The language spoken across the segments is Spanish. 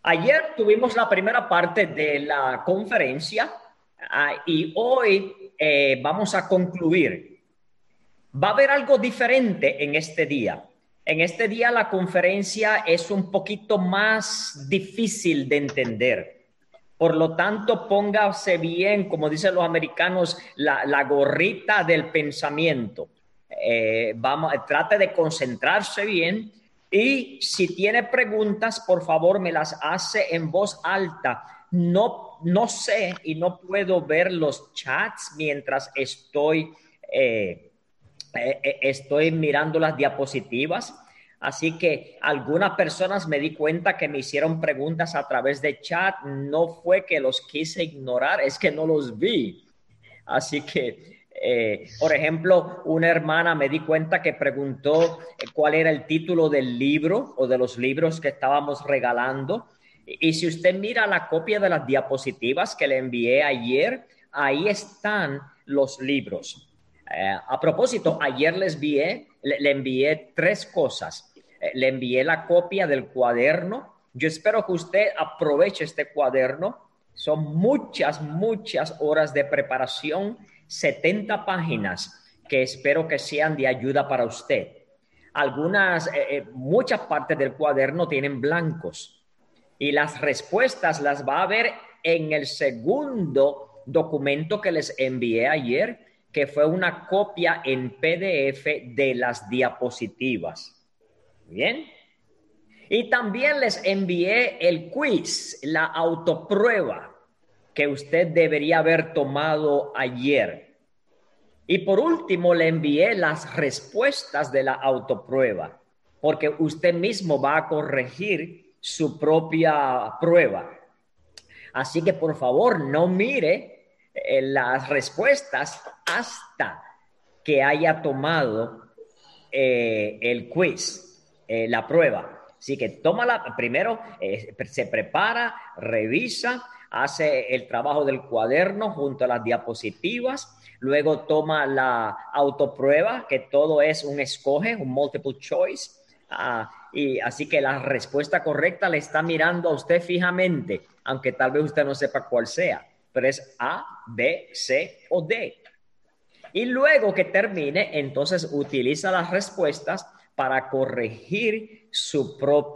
Ayer tuvimos la primera parte de la conferencia y hoy vamos a concluir. Va a haber algo diferente en este día. En este día la conferencia es un poquito más difícil de entender. Por lo tanto, póngase bien, como dicen los americanos, la gorrita del pensamiento. Trate de concentrarse bien y si tiene preguntas, por favor, me las hace en voz alta. No sé y no puedo ver los chats mientras estoy mirando las diapositivas. Así que algunas personas me di cuenta que me hicieron preguntas a través de chat. No fue que los quise ignorar, es que no los vi. Así que, por ejemplo, una hermana me di cuenta que preguntó cuál era el título del libro o de los libros que estábamos regalando. Y si usted mira la copia de las diapositivas que le envié ayer, ahí están los libros. A propósito, ayer le envié tres cosas. Le envié la copia del cuaderno. Yo espero que usted aproveche este cuaderno. Son muchas horas de preparación, 70 páginas que espero que sean de ayuda para usted. Muchas partes del cuaderno tienen blancos y las respuestas las va a ver en el segundo documento que les envié ayer, que fue una copia en PDF de las diapositivas. Bien. Y también les envié el quiz, la autoprueba que usted debería haber tomado ayer. Y por último, le envié las respuestas de la autoprueba, porque usted mismo va a corregir su propia prueba. Así que por favor, no mire las respuestas hasta que haya tomado el quiz, la prueba. Así que tómala primero, se prepara, revisa, hace el trabajo del cuaderno junto a las diapositivas, luego toma la autoprueba, que todo es un escoge, un multiple choice. Y así que la respuesta correcta le está mirando a usted fijamente, aunque tal vez usted no sepa cuál sea, pero es A, B, C o D. Y luego que termine, entonces utiliza las respuestas para corregir su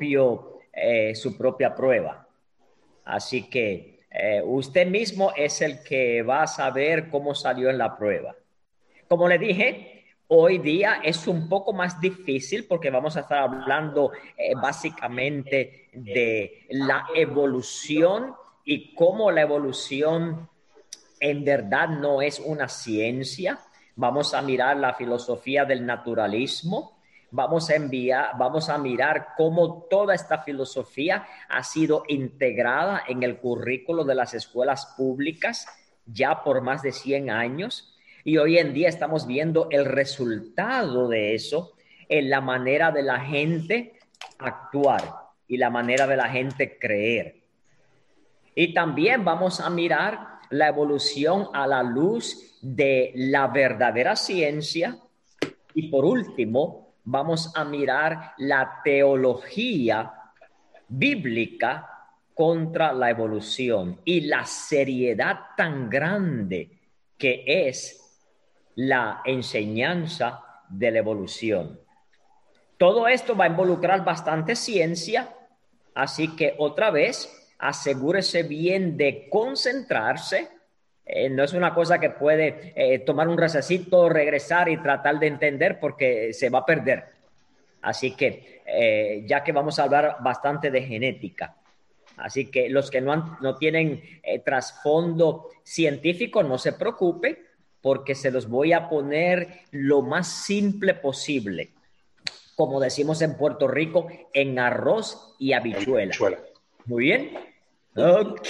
propia prueba. Así que usted mismo es el que va a saber cómo salió en la prueba. Como le dije, hoy día es un poco más difícil porque vamos a estar hablando básicamente de la evolución y cómo la evolución en verdad no es una ciencia. Vamos a mirar la filosofía del naturalismo. Vamos a mirar cómo toda esta filosofía ha sido integrada en el currículo de las escuelas públicas ya por más de 100 años. Y hoy en día estamos viendo el resultado de eso en la manera de la gente actuar y la manera de la gente creer. Y también vamos a mirar la evolución a la luz de la verdadera ciencia. Y por último, vamos a mirar la teología bíblica contra la evolución y la seriedad tan grande que es la enseñanza de la evolución. Todo esto va a involucrar bastante ciencia, así que otra vez asegúrese bien de concentrarse. No es una cosa que puede tomar un recesito, regresar y tratar de entender porque se va a perder. Así que ya que vamos a hablar bastante de genética, así que los que no tienen trasfondo científico, no se preocupe porque se los voy a poner lo más simple posible. Como decimos en Puerto Rico, en arroz y habichuela. Muy bien. Ok.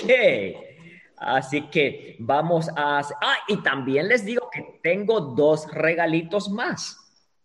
Así que vamos a... y también les digo que tengo dos regalitos más.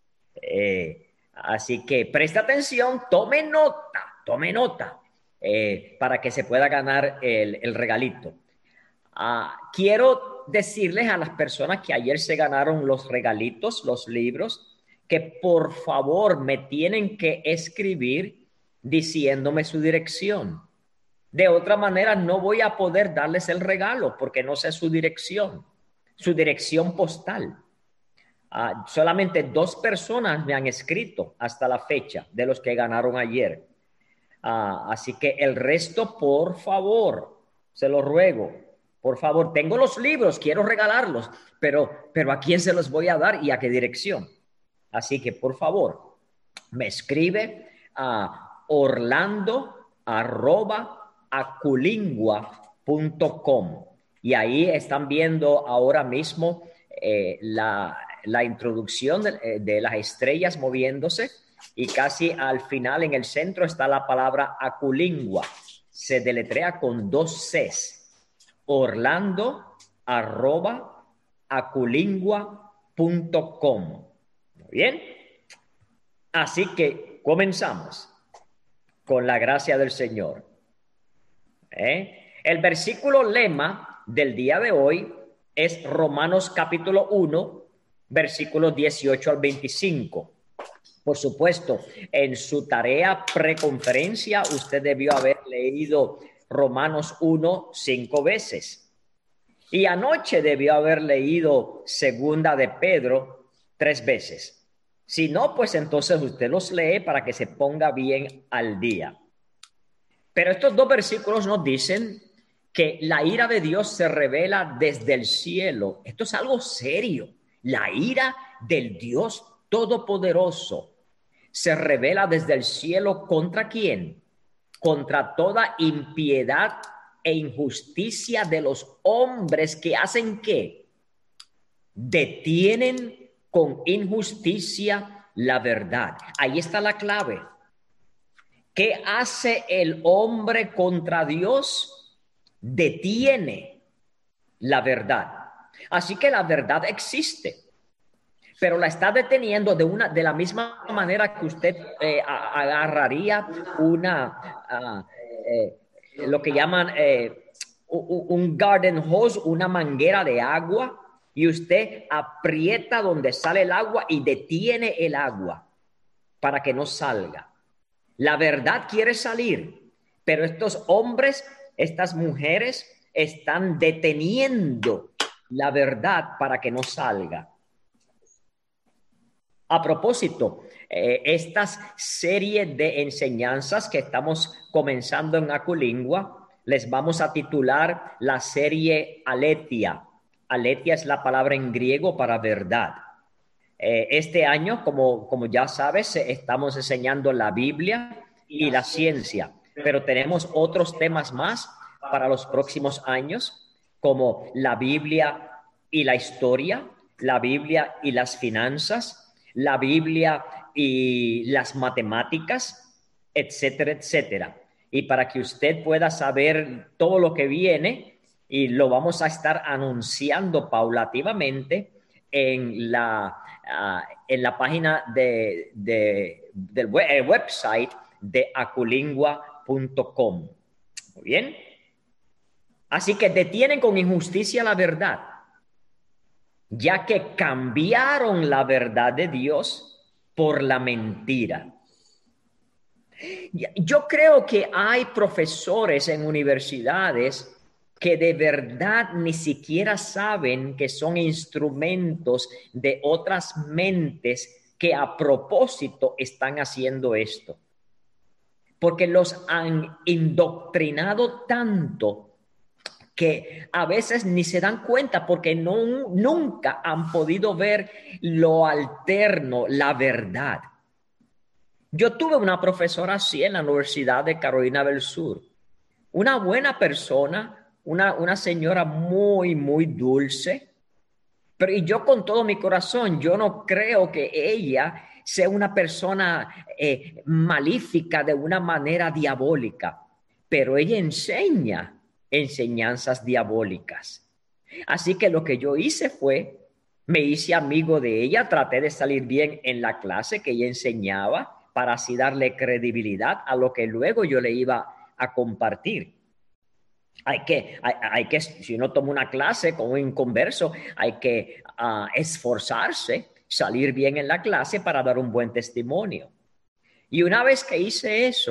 Así que preste atención, tome nota, para que se pueda ganar el regalito. Quiero decirles a las personas que ayer se ganaron los regalitos, los libros, que por favor me tienen que escribir diciéndome su dirección. De otra manera, no voy a poder darles el regalo porque no sé su dirección postal. Solamente 2 personas me han escrito hasta la fecha de los que ganaron ayer. Así que el resto, por favor, se lo ruego. Por favor, tengo los libros, quiero regalarlos, pero ¿a quién se los voy a dar y a qué dirección? Así que, por favor, me escribe a orlando@aculingua.com y ahí están viendo ahora mismo la introducción de las estrellas moviéndose y casi al final en el centro está la palabra Aculingua. Se deletrea con 2 Cs. orlando@aculingua.com. Muy bien. Así que comenzamos con la gracia del Señor. El versículo lema del día de hoy es Romanos capítulo 1, versículos 18 al 25. Por supuesto, en su tarea preconferencia, usted debió haber leído Romanos 1 5 veces. Y anoche debió haber leído Segunda de Pedro 3 veces. Si no, pues entonces usted los lee para que se ponga bien al día. Pero estos 2 versículos nos dicen que la ira de Dios se revela desde el cielo. Esto es algo serio. La ira del Dios Todopoderoso se revela desde el cielo ¿contra quién? Contra toda impiedad e injusticia de los hombres que hacen ¿qué? Detienen con injusticia la verdad. Ahí está la clave. ¿Qué hace el hombre contra Dios? Detiene la verdad. Así que la verdad existe, pero la está deteniendo de la misma manera que usted agarraría lo que llaman un garden hose, una manguera de agua, y usted aprieta donde sale el agua y detiene el agua para que no salga. La verdad quiere salir, pero estos hombres, estas mujeres están deteniendo la verdad para que no salga. A propósito, estas series de enseñanzas que estamos comenzando en Aculingua, les vamos a titular la serie Aletheia. Aletheia es la palabra en griego para verdad. Este año, como ya sabes, estamos enseñando la Biblia y la ciencia, pero tenemos otros temas más para los próximos años, como la Biblia y la historia, la Biblia y las finanzas, la Biblia y las matemáticas, etcétera, etcétera. Y para que usted pueda saber todo lo que viene, y lo vamos a estar anunciando paulativamente en la página del website de aculingua.com. Muy bien. Así que detienen con injusticia la verdad, ya que cambiaron la verdad de Dios por la mentira. Yo creo que hay profesores en universidades que de verdad ni siquiera saben que son instrumentos de otras mentes que a propósito están haciendo esto. Porque los han indoctrinado tanto que a veces ni se dan cuenta porque nunca han podido ver lo alterno, la verdad. Yo tuve una profesora así en la Universidad de Carolina del Sur, una buena persona, una señora muy, muy dulce, pero y yo con todo mi corazón, yo no creo que ella sea una persona malífica de una manera diabólica, pero ella enseña enseñanzas diabólicas. Así que lo que yo hice fue, me hice amigo de ella, traté de salir bien en la clase que ella enseñaba para así darle credibilidad a lo que luego yo le iba a compartir. Hay que, si uno toma una clase con un inconverso, hay que esforzarse, salir bien en la clase para dar un buen testimonio. Y una vez que hice eso,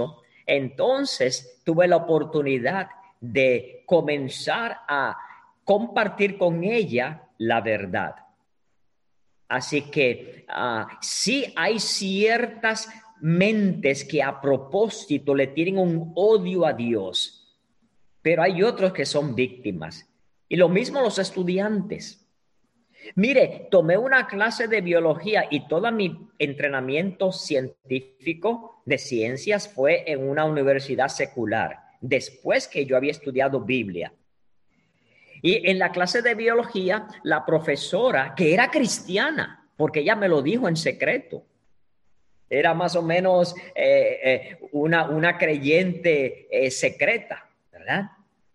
entonces tuve la oportunidad de comenzar a compartir con ella la verdad. Así que sí hay ciertas mentes que a propósito le tienen un odio a Dios, pero hay otros que son víctimas. Y lo mismo los estudiantes. Mire, tomé una clase de biología y todo mi entrenamiento científico de ciencias fue en una universidad secular, después que yo había estudiado Biblia. Y en la clase de biología, la profesora, que era cristiana, porque ella me lo dijo en secreto, era más o menos una creyente secreta, ¿verdad?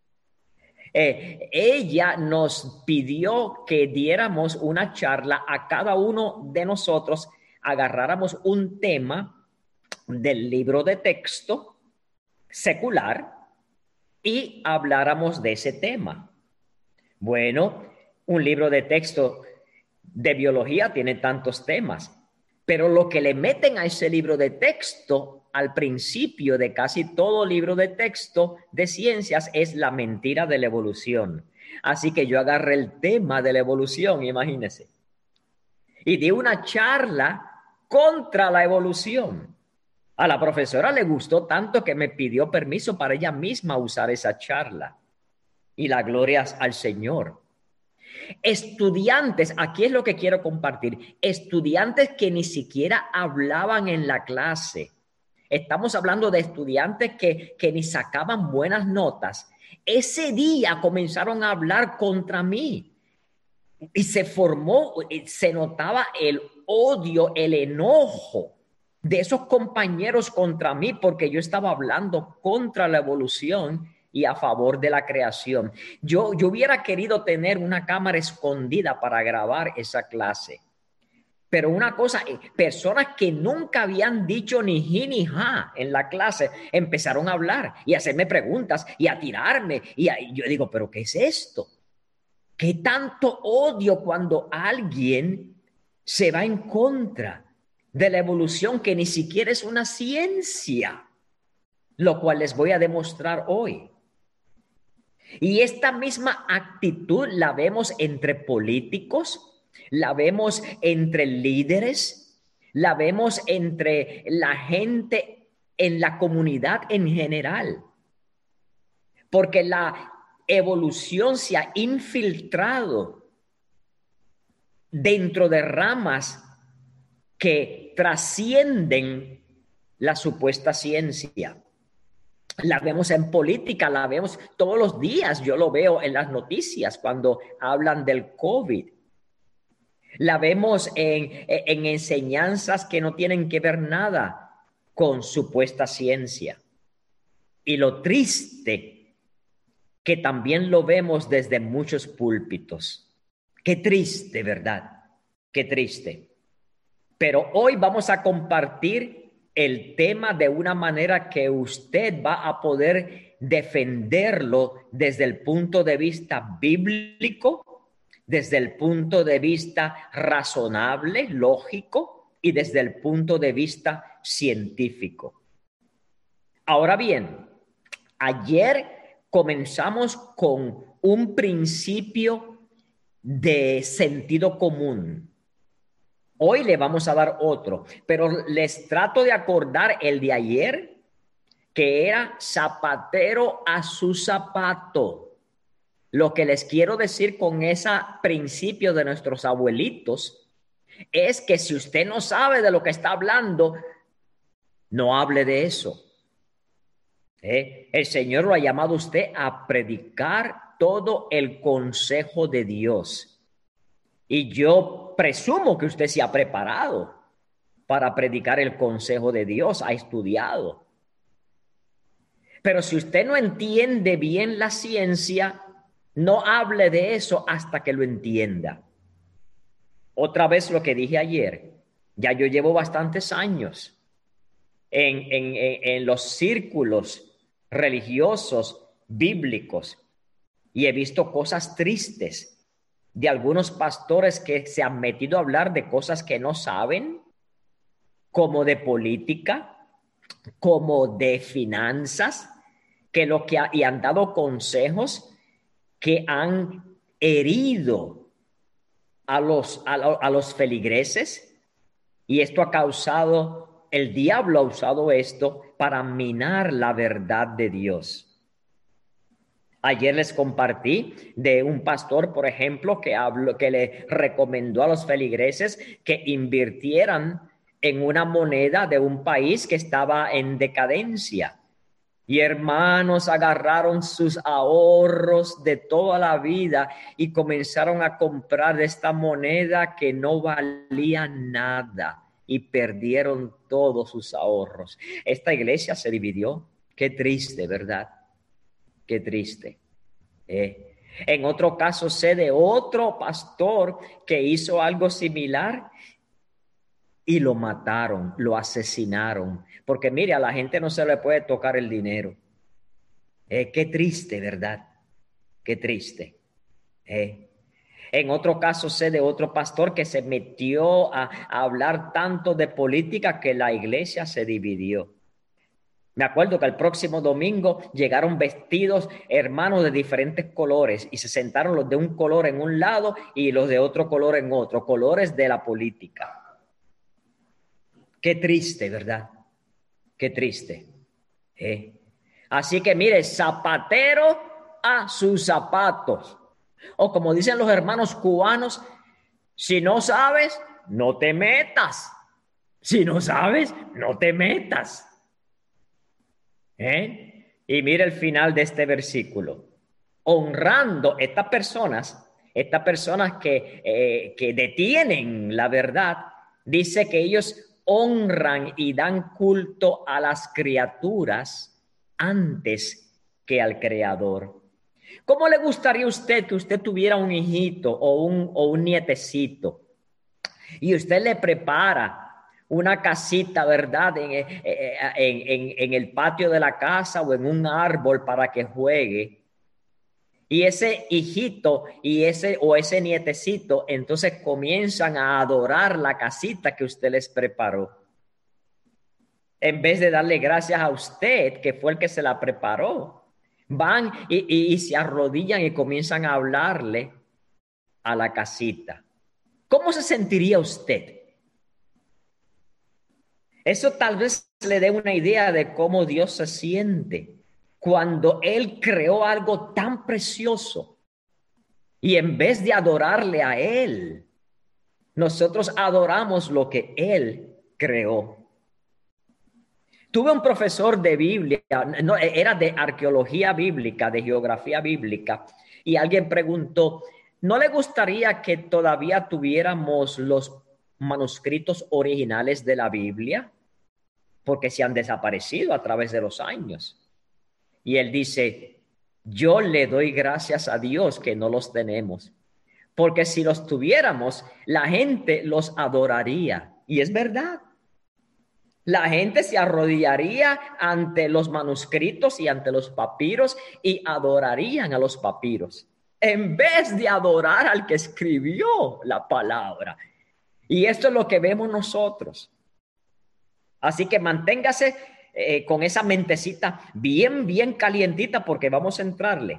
Ella nos pidió que diéramos una charla a cada uno de nosotros, agarráramos un tema del libro de texto secular y habláramos de ese tema. Bueno, un libro de texto de biología tiene tantos temas, pero lo que le meten a ese libro de texto al principio de casi todo libro de texto de ciencias es la mentira de la evolución. Así que yo agarré el tema de la evolución, imagínense, y di una charla contra la evolución. A la profesora le gustó tanto que me pidió permiso para ella misma usar esa charla. Y la gloria al Señor. Estudiantes, aquí es lo que quiero compartir, estudiantes que ni siquiera hablaban en la clase. Estamos hablando de estudiantes que ni sacaban buenas notas. Ese día comenzaron a hablar contra mí y se notaba el odio, el enojo de esos compañeros contra mí porque yo estaba hablando contra la evolución y a favor de la creación. Yo hubiera querido tener una cámara escondida para grabar esa clase. Pero una cosa, personas que nunca habían dicho ni ji ni ja en la clase empezaron a hablar y a hacerme preguntas y a tirarme. Y yo digo, ¿pero qué es esto? ¿Qué tanto odio cuando alguien se va en contra de la evolución que ni siquiera es una ciencia? Lo cual les voy a demostrar hoy. Y esta misma actitud la vemos entre políticos, la vemos entre líderes, la vemos entre la gente en la comunidad en general. Porque la evolución se ha infiltrado dentro de ramas que trascienden la supuesta ciencia. La vemos en política, la vemos todos los días. Yo lo veo en las noticias cuando hablan del COVID. La vemos en enseñanzas que no tienen que ver nada con supuesta ciencia. Y lo triste, que también lo vemos desde muchos púlpitos. Qué triste, ¿verdad? Qué triste. Pero hoy vamos a compartir el tema de una manera que usted va a poder defenderlo desde el punto de vista bíblico, desde el punto de vista razonable, lógico y desde el punto de vista científico. Ahora bien, ayer comenzamos con un principio de sentido común. Hoy le vamos a dar otro, pero les trato de acordar el de ayer, que era zapatero a su zapato. Lo que les quiero decir con ese principio de nuestros abuelitos es que si usted no sabe de lo que está hablando, no hable de eso. El Señor lo ha llamado a usted a predicar todo el consejo de Dios. Y yo presumo que usted se ha preparado para predicar el consejo de Dios, ha estudiado. Pero si usted no entiende bien la ciencia, no hable de eso hasta que lo entienda. Otra vez lo que dije ayer, ya yo llevo bastantes años en los círculos religiosos bíblicos y he visto cosas tristes de algunos pastores que se han metido a hablar de cosas que no saben, como de política, como de finanzas, y han dado consejos que han herido a los feligreses, y esto ha causado, el diablo ha usado esto para minar la verdad de Dios. Ayer les compartí de un pastor, por ejemplo, que le recomendó a los feligreses que invirtieran en una moneda de un país que estaba en decadencia. Y hermanos agarraron sus ahorros de toda la vida y comenzaron a comprar esta moneda que no valía nada y perdieron todos sus ahorros. Esta iglesia se dividió. Qué triste, ¿verdad? Qué triste. En otro caso sé de otro pastor que hizo algo similar y lo mataron, lo asesinaron. Porque mire, a la gente no se le puede tocar el dinero. Qué triste, ¿verdad? Qué triste. En otro caso sé de otro pastor que se metió a hablar tanto de política que la iglesia se dividió. Me acuerdo que el próximo domingo llegaron vestidos hermanos de diferentes colores y se sentaron los de un color en un lado y los de otro color en otro, colores de la política. Qué triste, ¿verdad? Qué triste. Así que mire, zapatero a sus zapatos. O como dicen los hermanos cubanos, si no sabes, no te metas. Si no sabes, no te metas. Y mira el final de este versículo. Honrando estas personas que detienen la verdad, dice que ellos honran y dan culto a las criaturas antes que al Creador. ¿Cómo le gustaría a usted que usted tuviera un hijito o un nietecito y usted le prepara una casita, ¿verdad? En el patio de la casa o en un árbol para que juegue? Y ese hijito o ese nietecito entonces comienzan a adorar la casita que usted les preparó, en vez de darle gracias a usted, que fue el que se la preparó. Van y se arrodillan y comienzan a hablarle a la casita. ¿Cómo se sentiría usted? Eso tal vez le dé una idea de cómo Dios se siente cuando Él creó algo tan precioso y en vez de adorarle a Él, nosotros adoramos lo que Él creó. Tuve un profesor de Biblia, no, era de arqueología bíblica, de geografía bíblica, y alguien preguntó, ¿no le gustaría que todavía tuviéramos los manuscritos originales de la Biblia? Porque se han desaparecido a través de los años. Y él dice, yo le doy gracias a Dios que no los tenemos, porque si los tuviéramos, la gente los adoraría. Y es verdad. La gente se arrodillaría ante los manuscritos y ante los papiros y adorarían a los papiros, en vez de adorar al que escribió la palabra. Y esto es lo que vemos nosotros. Así que manténgase con esa mentecita bien calientita porque vamos a entrarle.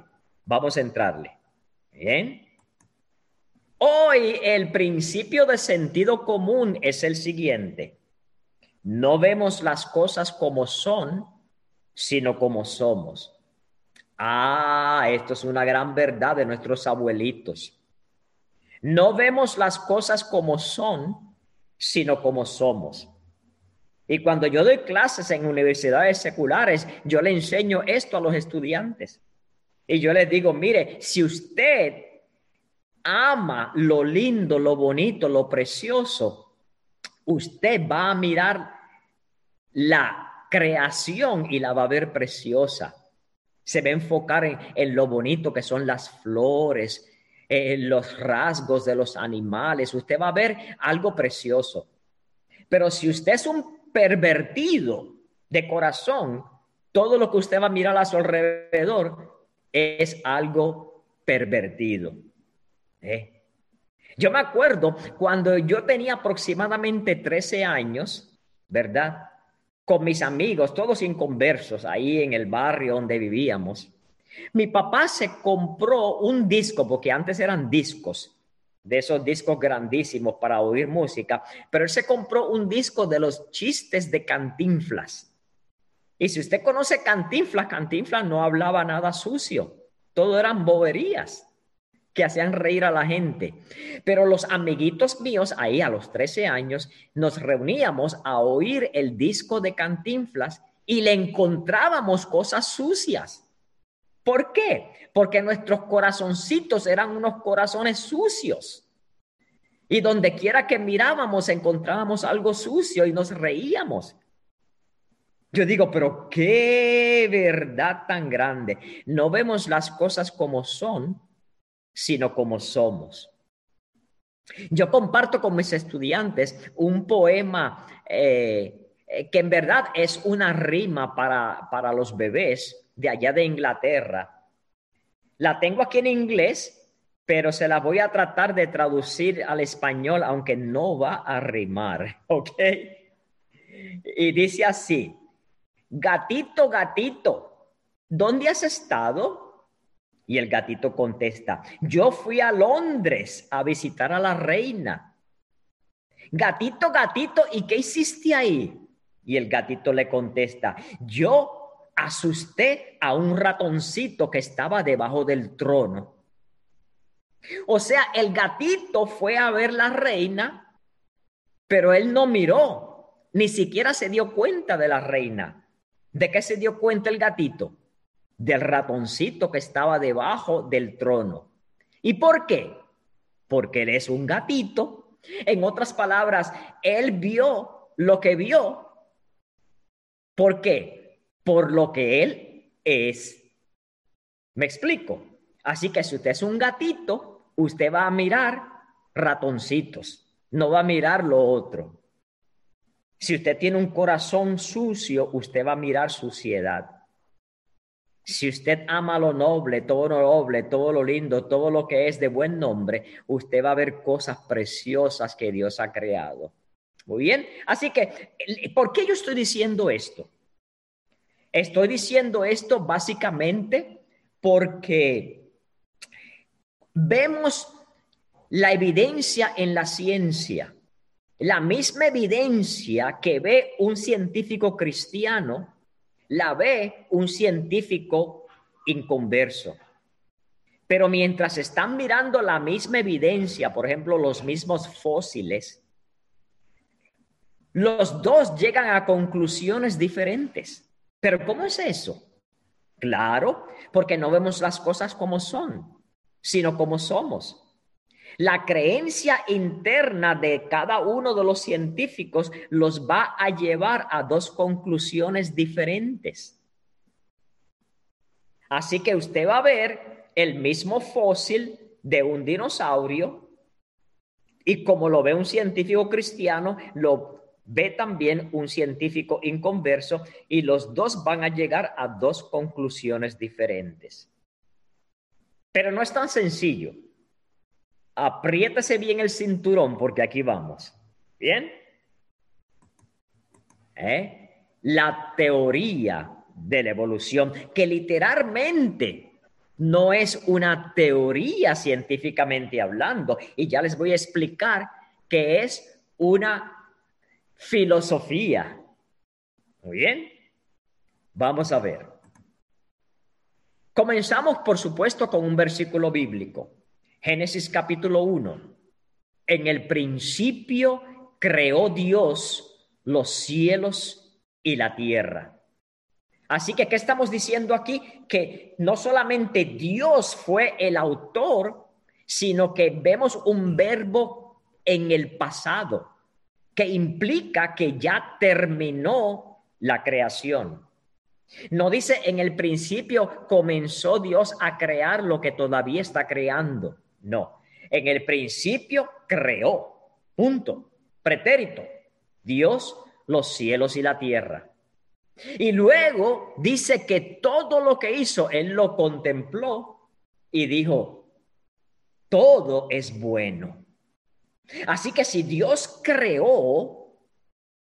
Bien. Hoy el principio de sentido común es el siguiente. No vemos las cosas como son, sino como somos. Esto es una gran verdad de nuestros abuelitos. No vemos las cosas como son, sino como somos. Y cuando yo doy clases en universidades seculares, yo le enseño esto a los estudiantes. Y yo les digo, mire, si usted ama lo lindo, lo bonito, lo precioso, usted va a mirar la creación y la va a ver preciosa. Se va a enfocar en lo bonito que son las flores, los rasgos de los animales. Usted va a ver algo precioso. Pero si usted es un pervertido de corazón, todo lo que usted va a mirar a su alrededor es algo pervertido. Yo me acuerdo cuando yo tenía aproximadamente 13 años, ¿verdad? con mis amigos, todos inconversos, ahí en el barrio donde vivíamos. Mi papá se compró un disco, porque antes eran discos, de esos discos grandísimos para oír música, pero él se compró un disco de los chistes de Cantinflas. Y si usted conoce Cantinflas, Cantinflas no hablaba nada sucio, todo eran boberías que hacían reír a la gente. Pero los amiguitos míos, ahí a los 13 años, nos reuníamos a oír el disco de Cantinflas y le encontrábamos cosas sucias. ¿Por qué? Porque nuestros corazoncitos eran unos corazones sucios. Y donde quiera que mirábamos encontrábamos algo sucio y nos reíamos. Yo digo, pero qué verdad tan grande. No vemos las cosas como son, sino como somos. Yo comparto con mis estudiantes un poema que en verdad es una rima para los bebés de allá de Inglaterra. La tengo aquí en inglés, pero se la voy a tratar de traducir al español, aunque no va a rimar, ¿ok? Y dice así: gatito, gatito, ¿dónde has estado? Y el gatito contesta: yo fui a Londres a visitar a la reina. Gatito, gatito, ¿y qué hiciste ahí? Y el gatito le contesta: yo asusté a un ratoncito que estaba debajo del trono. O sea, el gatito fue a ver la reina, pero él no miró, ni siquiera se dio cuenta de la reina. ¿De qué se dio cuenta el gatito? Del ratoncito que estaba debajo del trono. ¿Y por qué? Porque él es un gatito. En otras palabras, él vio lo que vio. ¿Por qué? Por lo que él es. ¿Me explico? Así que si usted es un gatito, usted va a mirar ratoncitos, no va a mirar lo otro. Si usted tiene un corazón sucio, usted va a mirar suciedad. Si usted ama lo noble, todo lo lindo, todo lo que es de buen nombre, usted va a ver cosas preciosas que Dios ha creado. Muy bien. Así que, ¿por qué yo estoy diciendo esto? Estoy diciendo esto básicamente porque vemos la evidencia en la ciencia. La misma evidencia que ve un científico cristiano, la ve un científico inconverso. Pero mientras están mirando la misma evidencia, por ejemplo, los mismos fósiles, los dos llegan a conclusiones diferentes. ¿Pero cómo es eso? Claro, porque no vemos las cosas como son, sino como somos. La creencia interna de cada uno de los científicos los va a llevar a dos conclusiones diferentes. Así que usted va a ver el mismo fósil de un dinosaurio y como lo ve un científico cristiano, lo ve también un científico inconverso y los dos van a llegar a dos conclusiones diferentes. Pero no es tan sencillo. Apriétese bien el cinturón porque aquí vamos. ¿Bien? La teoría de la evolución, que literalmente no es una teoría científicamente hablando, y ya les voy a explicar que es una filosofía. Muy bien, vamos a ver. Comenzamos, por supuesto, con un versículo bíblico. Génesis capítulo 1. En el principio creó Dios los cielos y la tierra. Así que, ¿qué estamos diciendo aquí? Que no solamente Dios fue el autor, sino que vemos un verbo en el pasado, que implica que ya terminó la creación. No dice en el principio comenzó Dios a crear lo que todavía está creando. No, en el principio creó. Punto. Pretérito. Dios, los cielos y la tierra. Y luego dice que todo lo que hizo, él lo contempló y dijo, todo es bueno. Así que si Dios creó,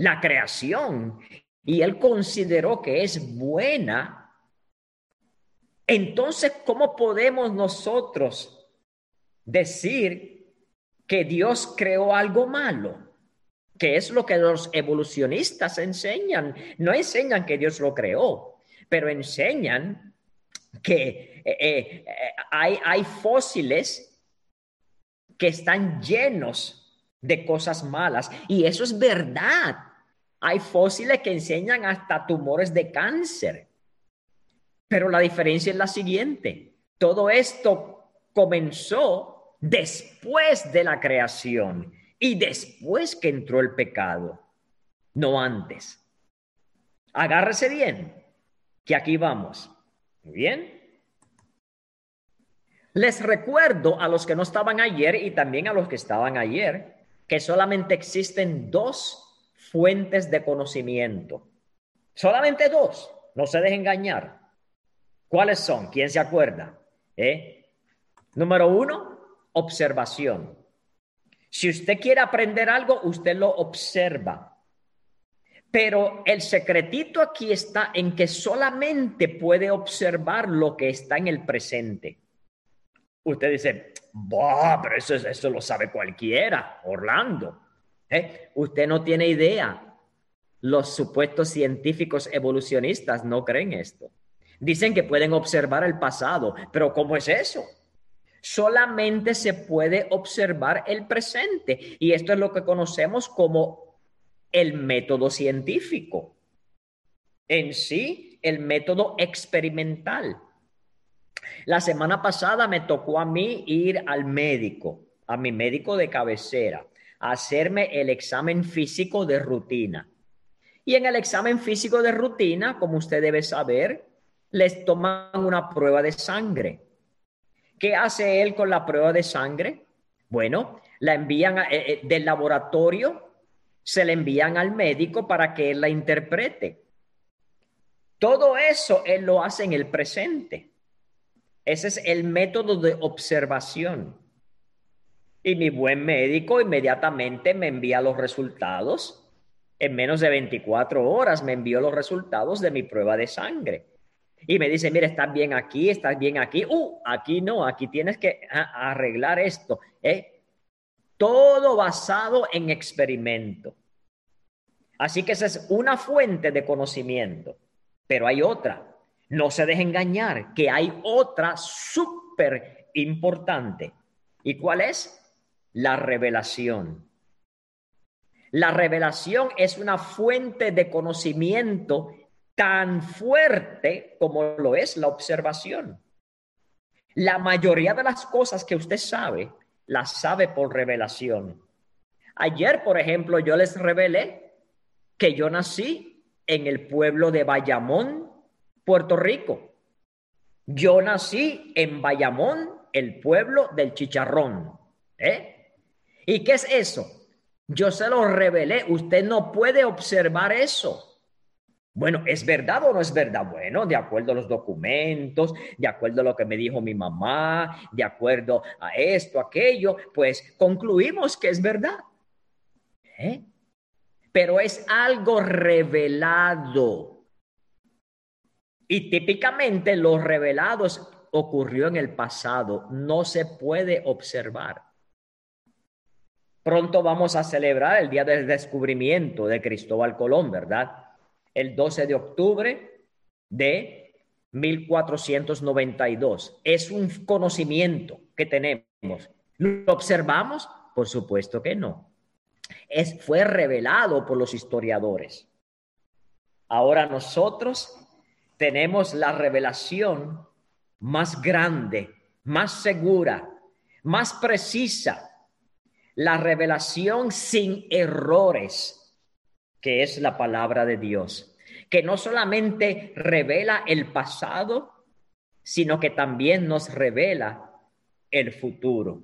la creación, y él consideró que es buena, entonces, ¿cómo podemos nosotros decir que Dios creó algo malo? Que es lo que los evolucionistas enseñan. No enseñan que Dios lo creó, pero enseñan que hay fósiles que están llenos de cosas malas. Y eso es verdad. Hay fósiles que enseñan hasta tumores de cáncer. Pero la diferencia es la siguiente. Todo esto comenzó después de la creación y después que entró el pecado, no antes. Agárrese bien, que aquí vamos. Muy bien. Les recuerdo a los que no estaban ayer y también a los que estaban ayer que solamente existen dos fuentes de conocimiento. Solamente dos. No se dejen engañar. ¿Cuáles son? ¿Quién se acuerda? Número uno, observación. Si usted quiere aprender algo, usted lo observa. Pero el secretito aquí está en que solamente puede observar lo que está en el presente. Usted dice, bah, pero eso lo sabe cualquiera, Orlando. Usted no tiene idea. Los supuestos científicos evolucionistas no creen esto. Dicen que pueden observar el pasado, pero ¿cómo es eso? Solamente se puede observar el presente. Y esto es lo que conocemos como el método científico. En sí, el método experimental. La semana pasada me tocó a mí ir al médico, a mi médico de cabecera, a hacerme el examen físico de rutina. Y en el examen físico de rutina, como usted debe saber, les toman una prueba de sangre. ¿Qué hace él con la prueba de sangre? Bueno, la envían del laboratorio, se la envían al médico para que él la interprete. Todo eso él lo hace en el presente. Ese es el método de observación. Y mi buen médico inmediatamente me envía los resultados. En menos de 24 horas me envió los resultados de mi prueba de sangre. Y me dice, mira, estás bien aquí, estás bien aquí. Aquí no, aquí tienes que arreglar esto. Todo basado en experimento. Así que esa es una fuente de conocimiento. Pero hay otra. No se deje engañar, que hay otra súper importante. ¿Y cuál es? La revelación. La revelación es una fuente de conocimiento tan fuerte como lo es la observación. La mayoría de las cosas que usted sabe, las sabe por revelación. Ayer, por ejemplo, yo les revelé que yo nací en el pueblo de Bayamón, Puerto Rico. Yo nací en Bayamón, el pueblo del chicharrón. ¿Y qué es eso? Yo se lo revelé. Usted no puede observar eso. Bueno, ¿es verdad o no es verdad? Bueno, de acuerdo a los documentos, de acuerdo a lo que me dijo mi mamá, de acuerdo a esto, aquello, pues concluimos que es verdad. Pero es algo revelado. Y típicamente lo revelado ocurrió en el pasado, no se puede observar. Pronto vamos a celebrar el Día del Descubrimiento de Cristóbal Colón, ¿verdad? El 12 de octubre de 1492. Es un conocimiento que tenemos. ¿Lo observamos? Por supuesto que no. Fue revelado por los historiadores. Ahora nosotros tenemos la revelación más grande, más segura, más precisa. La revelación sin errores, que es la palabra de Dios, que no solamente revela el pasado, sino que también nos revela el futuro.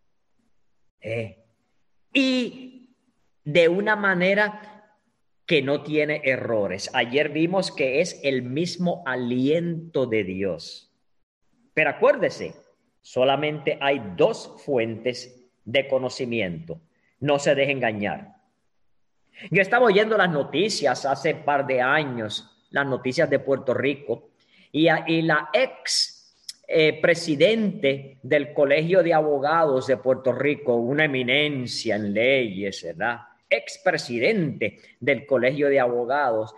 Y de una manera que no tiene errores. Ayer vimos que es el mismo aliento de Dios. Pero acuérdese, solamente hay dos fuentes de conocimiento. No se deje engañar. Yo estaba oyendo las noticias hace un par de años, las noticias de Puerto Rico, y la ex presidente del Colegio de Abogados de Puerto Rico, una eminencia en leyes, ¿verdad? Expresidente del Colegio de Abogados,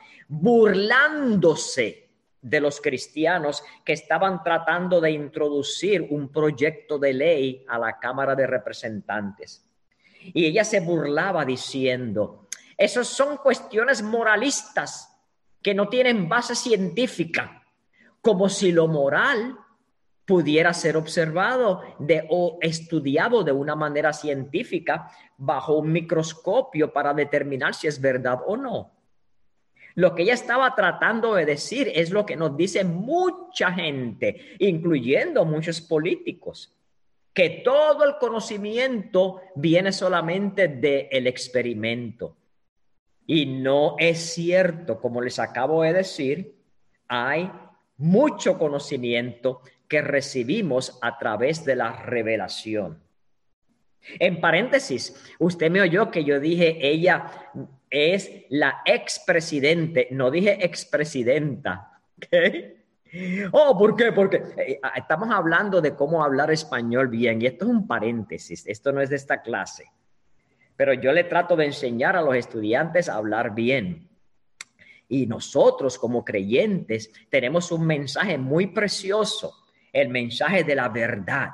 burlándose de los cristianos que estaban tratando de introducir un proyecto de ley a la Cámara de Representantes. Y ella se burlaba diciendo, esas son cuestiones moralistas que no tienen base científica, como si lo moral pudiera ser observado o estudiado de una manera científica bajo un microscopio para determinar si es verdad o no. Lo que ella estaba tratando de decir es lo que nos dice mucha gente, incluyendo muchos políticos, que todo el conocimiento viene solamente del experimento. Y no es cierto, como les acabo de decir, hay mucho conocimiento que recibimos a través de la revelación. En paréntesis, usted me oyó que yo dije ella es la expresidente, no dije expresidenta. ¿Okay? Oh, ¿por qué? Porque estamos hablando de cómo hablar español bien y esto es un paréntesis, esto no es de esta clase. Pero yo le trato de enseñar a los estudiantes a hablar bien. Y nosotros como creyentes tenemos un mensaje muy precioso, el mensaje de la verdad.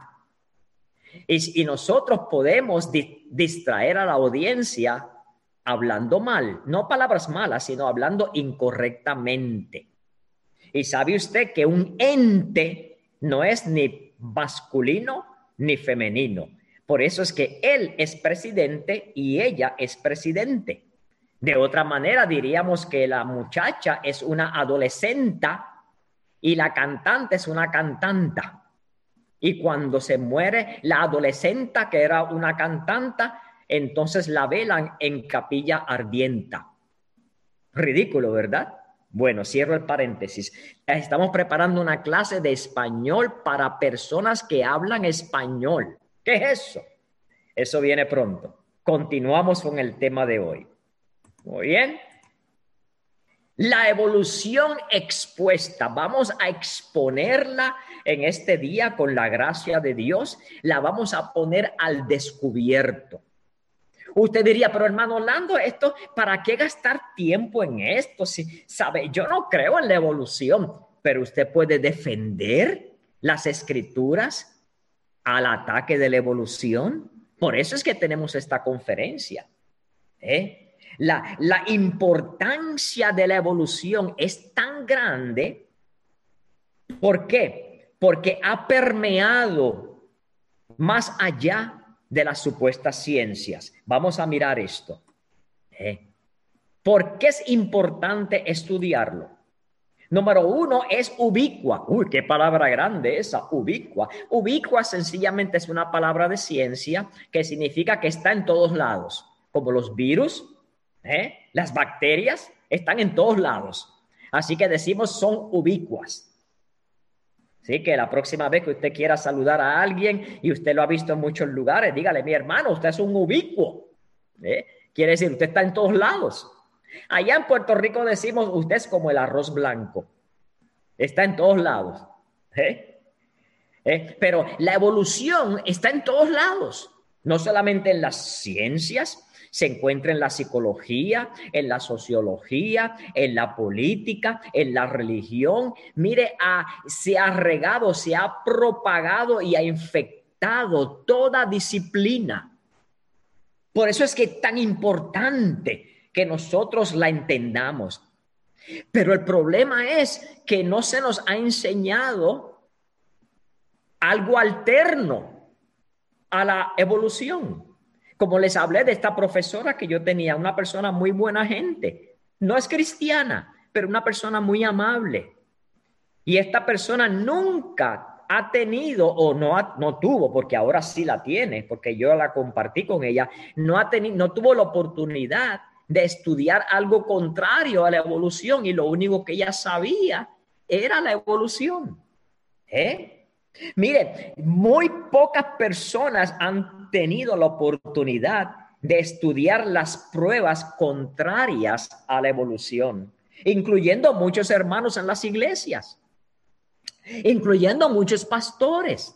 Y nosotros podemos distraer a la audiencia hablando mal, no palabras malas, sino hablando incorrectamente. Y sabe usted que un ente no es ni masculino ni femenino. Por eso es que él es presidente y ella es presidente. De otra manera diríamos que la muchacha es una adolescente y la cantante es una cantanta. Y cuando se muere la adolescente que era una cantante, entonces la velan en capilla ardienta. Ridículo, ¿verdad? Bueno, cierro el paréntesis. Estamos preparando una clase de español para personas que hablan español. ¿Qué es eso? Eso viene pronto. Continuamos con el tema de hoy. Muy bien. La evolución expuesta, vamos a exponerla en este día con la gracia de Dios, la vamos a poner al descubierto. Usted diría, pero hermano Orlando, esto, ¿para qué gastar tiempo en esto? Si, sabe, yo no creo en la evolución, pero usted puede defender las escrituras al ataque de la evolución. Por eso es que tenemos esta conferencia. La importancia de la evolución es tan grande. ¿Por qué? Porque ha permeado más allá de las supuestas ciencias. Vamos a mirar esto. ¿Por qué es importante estudiarlo? Número uno es ubicua. Uy, qué palabra grande esa, ubicua. Ubicua sencillamente es una palabra de ciencia que significa que está en todos lados, como los virus. Las bacterias están en todos lados. Así que decimos son ubicuas. Así que la próxima vez que usted quiera saludar a alguien y usted lo ha visto en muchos lugares, dígale, mi hermano, usted es un ubicuo. Quiere decir, usted está en todos lados. Allá en Puerto Rico decimos, usted es como el arroz blanco. Está en todos lados. Pero la evolución está en todos lados. No solamente en las ciencias, se encuentra en la psicología, en la sociología, en la política, en la religión. Mire, se ha regado, se ha propagado y ha infectado toda disciplina. Por eso es que es tan importante que nosotros la entendamos. Pero el problema es que no se nos ha enseñado algo alterno a la evolución. Como les hablé de esta profesora que yo tenía, una persona muy buena gente. No es cristiana, pero una persona muy amable. Y esta persona nunca ha tenido o no tuvo, porque ahora sí la tiene, porque yo la compartí con ella, no tuvo la oportunidad de estudiar algo contrario a la evolución y lo único que ella sabía era la evolución. Mire, muy pocas personas han tenido la oportunidad de estudiar las pruebas contrarias a la evolución, incluyendo muchos hermanos en las iglesias, incluyendo muchos pastores.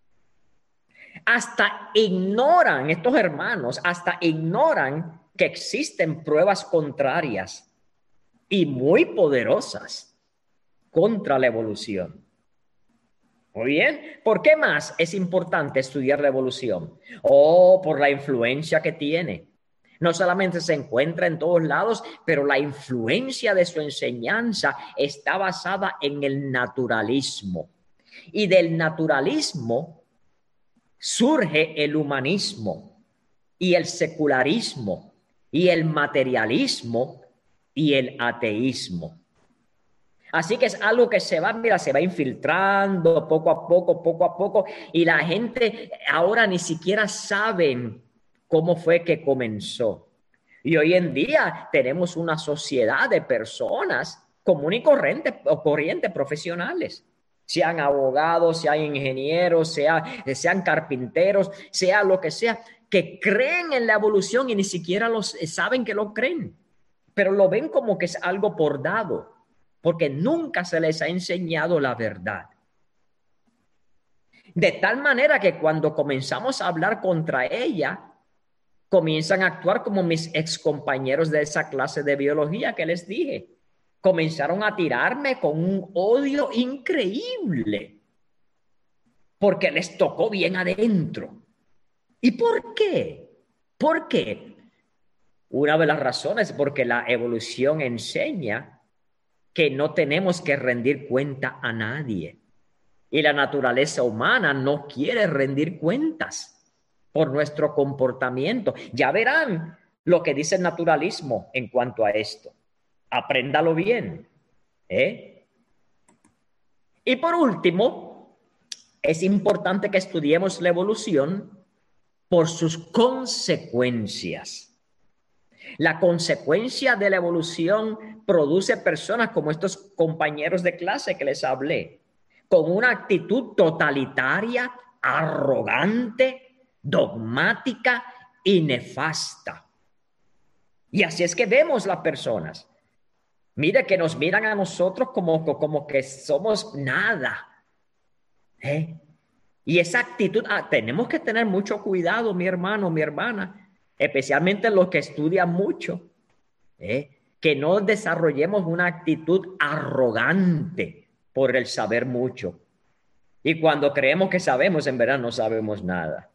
Hasta ignoran, estos hermanos, hasta ignoran que existen pruebas contrarias y muy poderosas contra la evolución. Muy bien, ¿por qué más es importante estudiar la evolución? Por la influencia que tiene. No solamente se encuentra en todos lados, pero la influencia de su enseñanza está basada en el naturalismo. Y del naturalismo surge el humanismo y el secularismo y el materialismo y el ateísmo. Así que es algo que se va infiltrando poco a poco, y la gente ahora ni siquiera saben cómo fue que comenzó. Y hoy en día tenemos una sociedad de personas común y corriente profesionales, sean abogados, sean ingenieros, sean carpinteros, sea lo que sea, que creen en la evolución y ni siquiera saben que lo creen, pero lo ven como que es algo por dado, porque nunca se les ha enseñado la verdad. De tal manera que cuando comenzamos a hablar contra ella, comienzan a actuar como mis excompañeros de esa clase de biología que les dije. Comenzaron a tirarme con un odio increíble, porque les tocó bien adentro. ¿Y por qué? ¿Por qué? Una de las razones es porque la evolución enseña que no tenemos que rendir cuenta a nadie. Y la naturaleza humana no quiere rendir cuentas por nuestro comportamiento. Ya verán lo que dice el naturalismo en cuanto a esto. Apréndalo bien. Y por último, es importante que estudiemos la evolución por sus consecuencias. La consecuencia de la evolución produce personas como estos compañeros de clase que les hablé, con una actitud totalitaria, arrogante, dogmática y nefasta. Y así es que vemos las personas. Mire que nos miran a nosotros como que somos nada. Y esa actitud, tenemos que tener mucho cuidado, mi hermano, mi hermana, especialmente los que estudian mucho, que no desarrollemos una actitud arrogante por el saber mucho. Y cuando creemos que sabemos, en verdad no sabemos nada.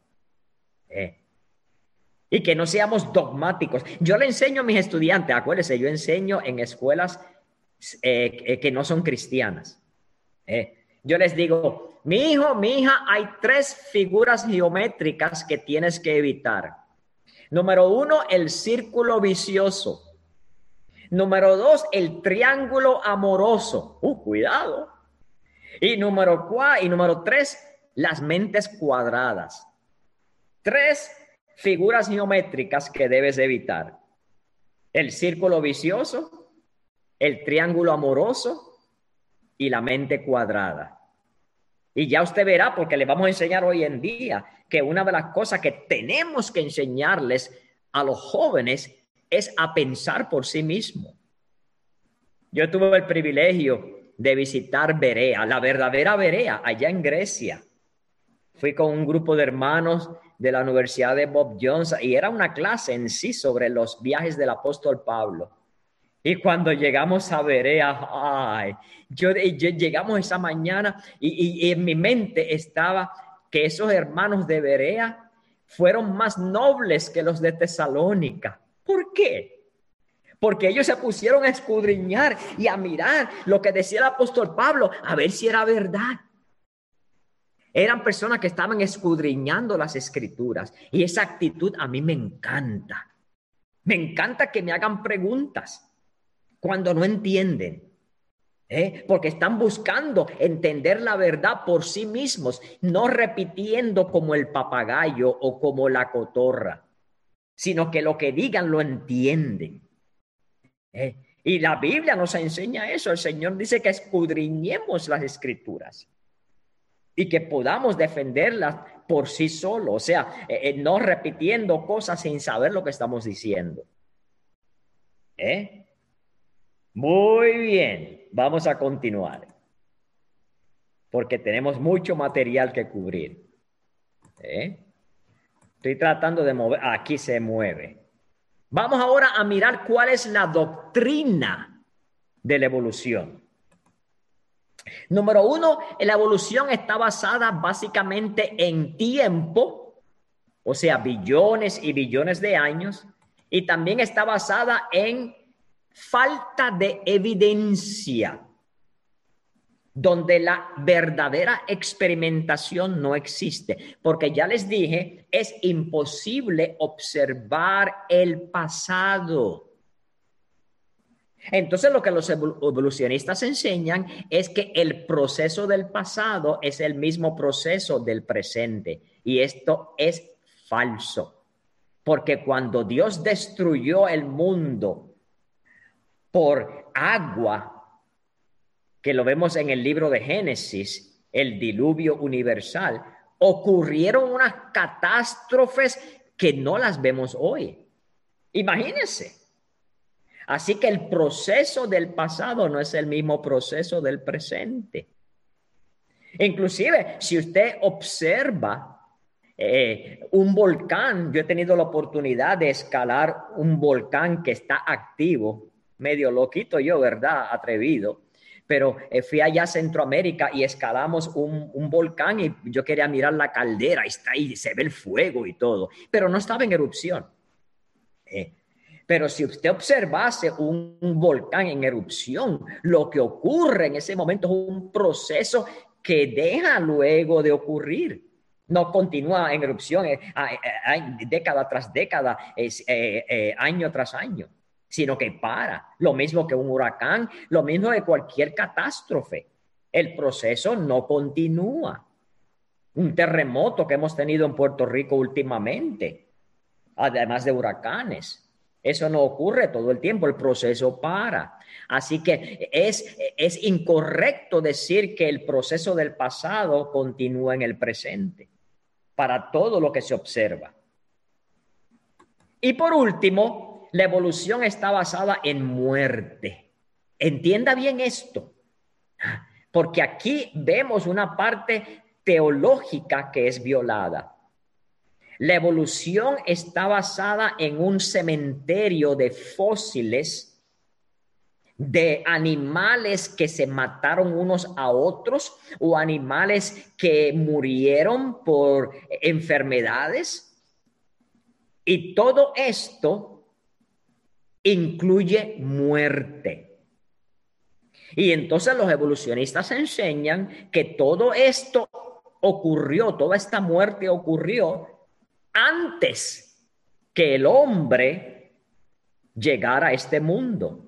Y que no seamos dogmáticos. Yo le enseño a mis estudiantes, acuérdense, yo enseño en escuelas que no son cristianas. Yo les digo, mi hijo, mi hija, hay 3 figuras geométricas que tienes que evitar. Número 1, el círculo vicioso. Número 2, el triángulo amoroso. Cuidado. Y número 3, las mentes cuadradas. 3 figuras geométricas que debes evitar: el círculo vicioso, el triángulo amoroso y la mente cuadrada. Y ya usted verá, porque le vamos a enseñar hoy en día, que una de las cosas que tenemos que enseñarles a los jóvenes es a pensar por sí mismo. Yo tuve el privilegio de visitar Berea, la verdadera Berea, allá en Grecia. Fui con un grupo de hermanos de la Universidad de Bob Jones y era una clase en sí sobre los viajes del apóstol Pablo. Y cuando llegamos a Berea, llegamos esa mañana y en mi mente estaba que esos hermanos de Berea fueron más nobles que los de Tesalónica. ¿Por qué? Porque ellos se pusieron a escudriñar y a mirar lo que decía el apóstol Pablo, a ver si era verdad. Eran personas que estaban escudriñando las escrituras, y esa actitud a mí me encanta. Me encanta que me hagan preguntas cuando no entienden, porque están buscando entender la verdad por sí mismos, no repitiendo como el papagayo o como la cotorra, sino que lo que digan lo entienden. Y la Biblia nos enseña eso. El Señor dice que escudriñemos las escrituras. y que podamos defenderlas por sí solo, o sea, no repitiendo cosas sin saber lo que estamos diciendo. ¿Eh? Muy bien, vamos a continuar, porque tenemos mucho material que cubrir. Estoy tratando de mover, aquí se mueve. Vamos ahora a mirar cuál es la doctrina de la evolución. Número uno, la evolución está basada básicamente en tiempo, o sea, billones y billones de años, y también está basada en falta de evidencia, donde la verdadera experimentación no existe, porque ya les dije, es imposible observar el pasado. Entonces, lo que los evolucionistas enseñan es que el proceso del pasado es el mismo proceso del presente. Y esto es falso. Porque cuando Dios destruyó el mundo por agua, que lo vemos en el libro de Génesis, el diluvio universal, ocurrieron unas catástrofes que no las vemos hoy. Imagínense. Así que el proceso del pasado no es el mismo proceso del presente. Inclusive, si usted observa un volcán, yo he tenido la oportunidad de escalar un volcán que está activo, medio loquito yo, ¿verdad? Atrevido. Pero fui allá a Centroamérica y escalamos un volcán y yo quería mirar la caldera, y está ahí, se ve el fuego y todo, pero no estaba en erupción. Pero si usted observase un volcán en erupción, lo que ocurre en ese momento es un proceso que deja luego de ocurrir. No continúa en erupción década tras década, año tras año, sino que para. Lo mismo que un huracán, lo mismo que cualquier catástrofe. El proceso no continúa. Un terremoto que hemos tenido en Puerto Rico últimamente, además de huracanes. Eso no ocurre todo el tiempo, el proceso para. Así que es incorrecto decir que el proceso del pasado continúa en el presente, para todo lo que se observa. Y por último, la evolución está basada en muerte. Entienda bien esto, porque aquí vemos una parte teológica que es violada. La evolución está basada en un cementerio de fósiles de animales que se mataron unos a otros o animales que murieron por enfermedades. Y todo esto incluye muerte. Y entonces los evolucionistas enseñan que todo esto ocurrió, toda esta muerte ocurrió antes que el hombre llegara a este mundo.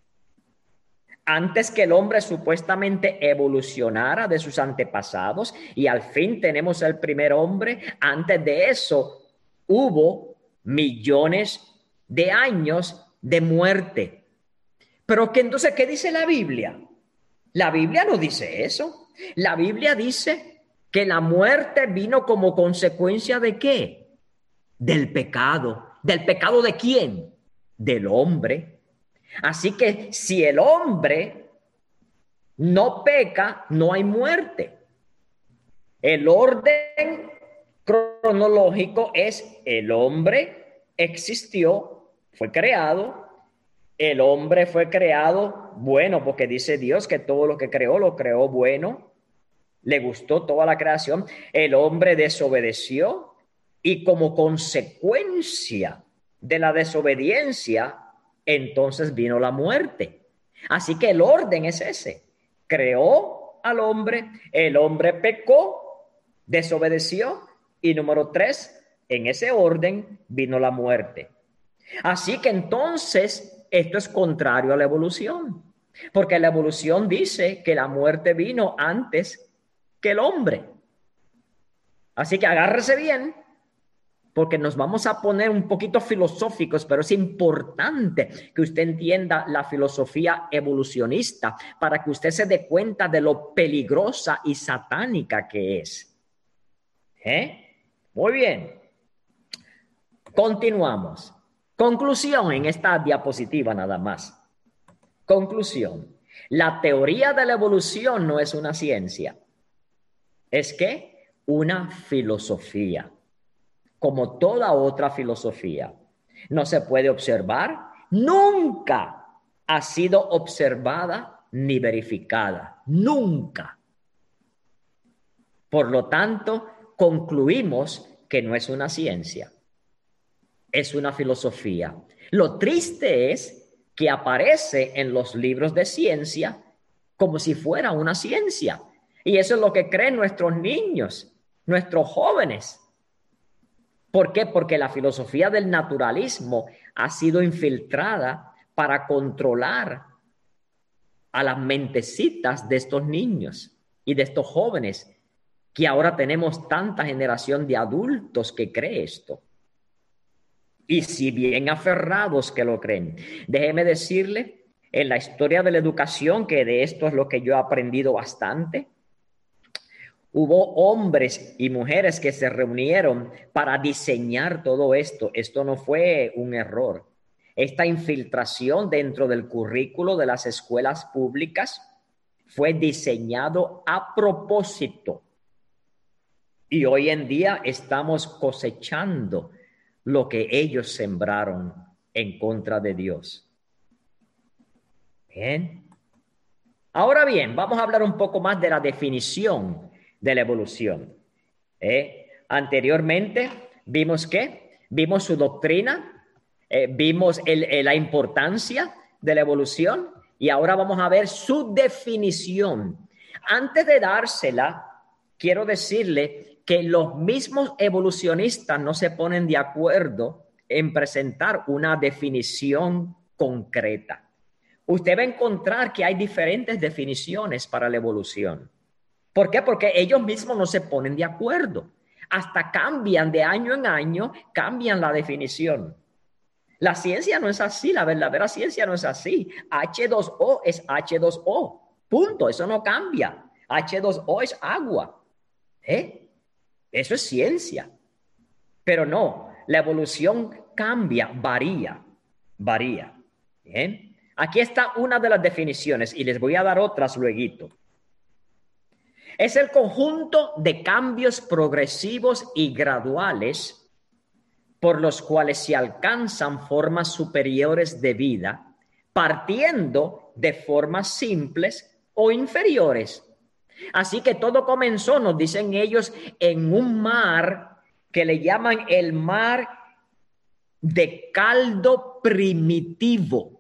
Antes que el hombre supuestamente evolucionara de sus antepasados y al fin tenemos el primer hombre, antes de eso hubo millones de años de muerte. Pero que entonces, ¿qué dice la Biblia? La Biblia no dice eso. La Biblia dice que la muerte vino como consecuencia ¿de qué? Del pecado. ¿Del pecado de quién? Del hombre. Así que si el hombre no peca, no hay muerte. El orden cronológico es el hombre existió, fue creado. El hombre fue creado bueno, porque dice Dios que todo lo que creó, lo creó bueno. Le gustó toda la creación. El hombre desobedeció. Y como consecuencia de la desobediencia, entonces vino la muerte. Así que el orden es ese. Creó al hombre, el hombre pecó, desobedeció y número 3, en ese orden vino la muerte. Así que entonces esto es contrario a la evolución, porque la evolución dice que la muerte vino antes que el hombre. Así que agárrese bien, porque nos vamos a poner un poquito filosóficos, pero es importante que usted entienda la filosofía evolucionista para que usted se dé cuenta de lo peligrosa y satánica que es. Muy bien. Continuamos. Conclusión en esta diapositiva nada más. Conclusión. La teoría de la evolución no es una ciencia. ¿Es qué? Una filosofía. Como toda otra filosofía. No se puede observar. Nunca ha sido observada ni verificada. Nunca. Por lo tanto, concluimos que no es una ciencia. Es una filosofía. Lo triste es que aparece en los libros de ciencia como si fuera una ciencia. Y eso es lo que creen nuestros niños, nuestros jóvenes. ¿Por qué? Porque la filosofía del naturalismo ha sido infiltrada para controlar a las mentecitas de estos niños y de estos jóvenes, que ahora tenemos tanta generación de adultos que cree esto. Y si bien aferrados que lo creen, déjeme decirle, en la historia de la educación, que de esto es lo que yo he aprendido bastante, hubo hombres y mujeres que se reunieron para diseñar todo esto. Esto no fue un error. Esta infiltración dentro del currículo de las escuelas públicas fue diseñado a propósito. Y hoy en día estamos cosechando lo que ellos sembraron en contra de Dios. Bien. Ahora bien, vamos a hablar un poco más de la definición de la evolución. Anteriormente vimos vimos su doctrina, vimos la importancia de la evolución y ahora vamos a ver su definición. Antes de dársela, quiero decirle que los mismos evolucionistas no se ponen de acuerdo en presentar una definición concreta. Usted va a encontrar que hay diferentes definiciones para la evolución. ¿Por qué? Porque ellos mismos no se ponen de acuerdo. Hasta cambian de año en año, cambian la definición. La ciencia no es así, la verdadera ciencia no es así. H2O es H2O, punto, eso no cambia. H2O es agua. Eso es ciencia. Pero no, la evolución cambia, varía. Bien. Aquí está una de las definiciones y les voy a dar otras luego. Es el conjunto de cambios progresivos y graduales por los cuales se alcanzan formas superiores de vida, partiendo de formas simples o inferiores. Así que todo comenzó, nos dicen ellos, en un mar que le llaman el mar de caldo primitivo,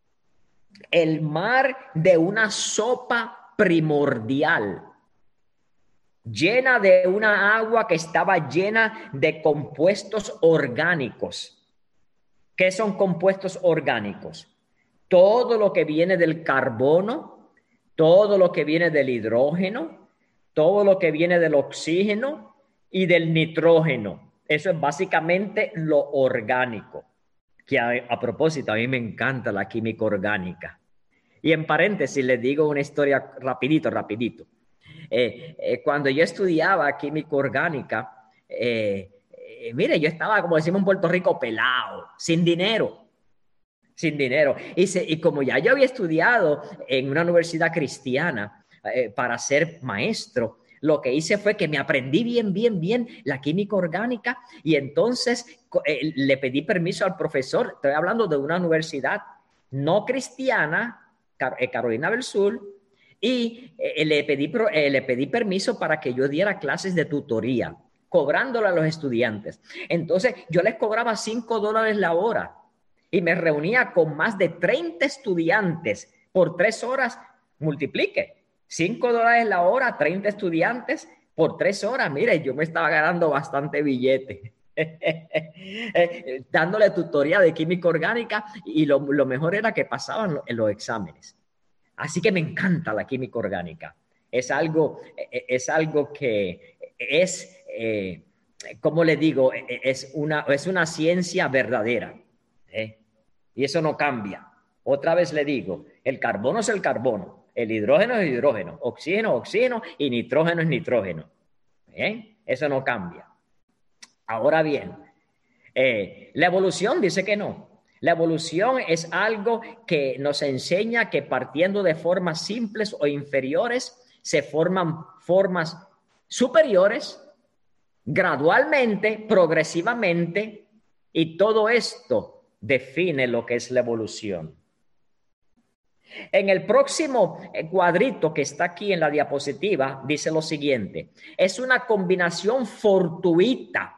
el mar de una sopa primordial, llena de una agua que estaba llena de compuestos orgánicos. ¿Qué son compuestos orgánicos? Todo lo que viene del carbono, todo lo que viene del hidrógeno, todo lo que viene del oxígeno y del nitrógeno. Eso es básicamente lo orgánico. Que a propósito, a mí me encanta la química orgánica. Y en paréntesis les digo una historia rapidito. Cuando yo estudiaba química orgánica, mire, yo estaba, como decimos en Puerto Rico, pelado, sin dinero. Y como ya yo había estudiado en una universidad cristiana para ser maestro, lo que hice fue que me aprendí bien la química orgánica y entonces le pedí permiso al profesor. Estoy hablando de una universidad no cristiana, Carolina del Sur, y le pedí permiso para que yo diera clases de tutoría, cobrándole a los estudiantes. Entonces yo les cobraba $5 la hora y me reunía con más de 30 estudiantes por 3 horas. Multiplique $5 la hora, 30 estudiantes por 3 horas. Mire, yo me estaba ganando bastante billete. Dándole tutoría de química orgánica y lo mejor era que pasaban en los exámenes. Así que me encanta la química orgánica. Es algo que es como le digo, es una ciencia verdadera, ¿eh? Y eso no cambia. Otra vez le digo, el carbono es el carbono, el hidrógeno es hidrógeno, oxígeno, oxígeno y nitrógeno es nitrógeno. ¿Eh? Eso no cambia. Ahora bien, la evolución dice que no. La evolución es algo que nos enseña que partiendo de formas simples o inferiores se forman formas superiores gradualmente, progresivamente, y todo esto define lo que es la evolución. En el próximo cuadrito que está aquí en la diapositiva dice lo siguiente: es una combinación fortuita.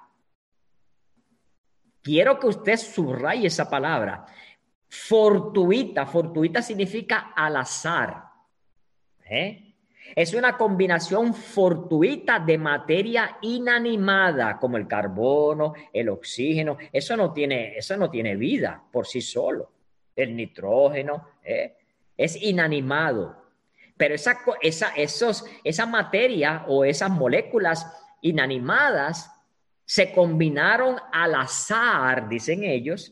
Quiero que usted subraye esa palabra. Fortuita. Fortuita significa al azar. Es una combinación fortuita de materia inanimada, como el carbono, el oxígeno. Eso no tiene vida por sí solo. El nitrógeno es inanimado. Pero esa materia o esas moléculas inanimadas se combinaron al azar, dicen ellos,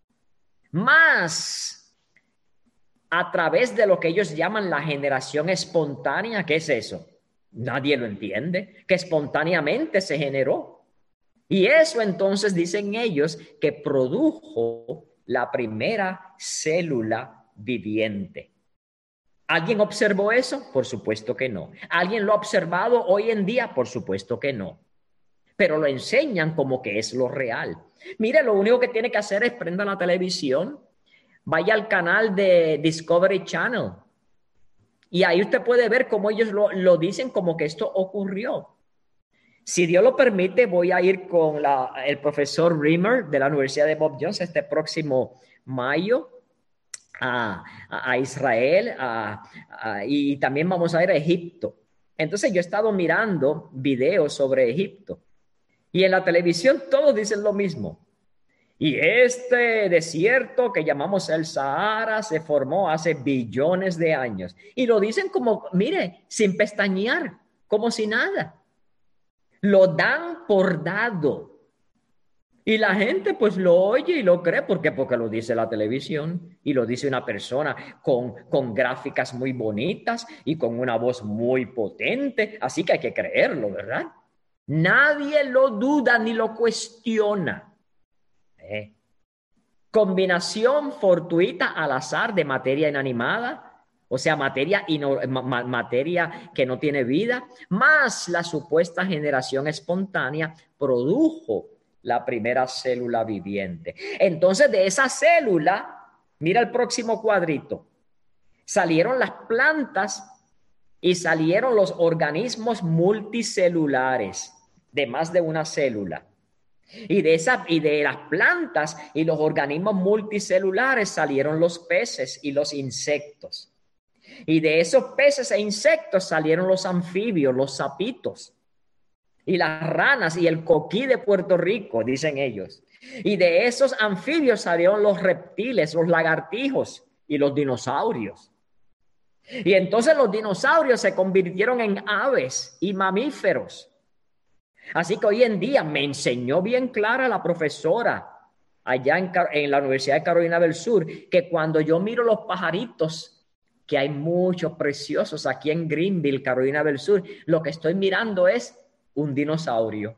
más a través de lo que ellos llaman la generación espontánea. ¿Qué es eso? Nadie lo entiende, que espontáneamente se generó. Y eso entonces dicen ellos que produjo la primera célula viviente. ¿Alguien observó eso? Por supuesto que no. ¿Alguien lo ha observado hoy en día? Por supuesto que no. Pero lo enseñan como que es lo real. Mire, lo único que tiene que hacer es prender la televisión, vaya al canal de Discovery Channel y ahí usted puede ver cómo ellos lo dicen como que esto ocurrió. Si Dios lo permite, voy a ir con el profesor Rimmer de la Universidad de Bob Jones este próximo mayo a Israel y también vamos a ir a Egipto. Entonces yo he estado mirando videos sobre Egipto y en la televisión todos dicen lo mismo. Y este desierto que llamamos el Sahara se formó hace billones de años. Y lo dicen como, mire, sin pestañear, como si nada. Lo dan por dado. Y la gente pues lo oye y lo cree. ¿Por qué? Porque lo dice la televisión y lo dice una persona con gráficas muy bonitas y con una voz muy potente. Así que hay que creerlo, ¿verdad? Nadie lo duda ni lo cuestiona. Combinación fortuita al azar de materia inanimada, o sea, materia que no tiene vida, más la supuesta generación espontánea produjo la primera célula viviente. Entonces, de esa célula, mira el próximo cuadrito, salieron las plantas y salieron los organismos multicelulares de más de una célula. Y de las plantas y los organismos multicelulares salieron los peces y los insectos. Y de esos peces e insectos salieron los anfibios, los sapitos, y las ranas y el coquí de Puerto Rico, dicen ellos. Y de esos anfibios salieron los reptiles, los lagartijos y los dinosaurios. Y entonces los dinosaurios se convirtieron en aves y mamíferos. Así que hoy en día me enseñó bien clara la profesora allá en la Universidad de Carolina del Sur, que cuando yo miro los pajaritos, que hay muchos preciosos aquí en Greenville, Carolina del Sur, lo que estoy mirando es un dinosaurio.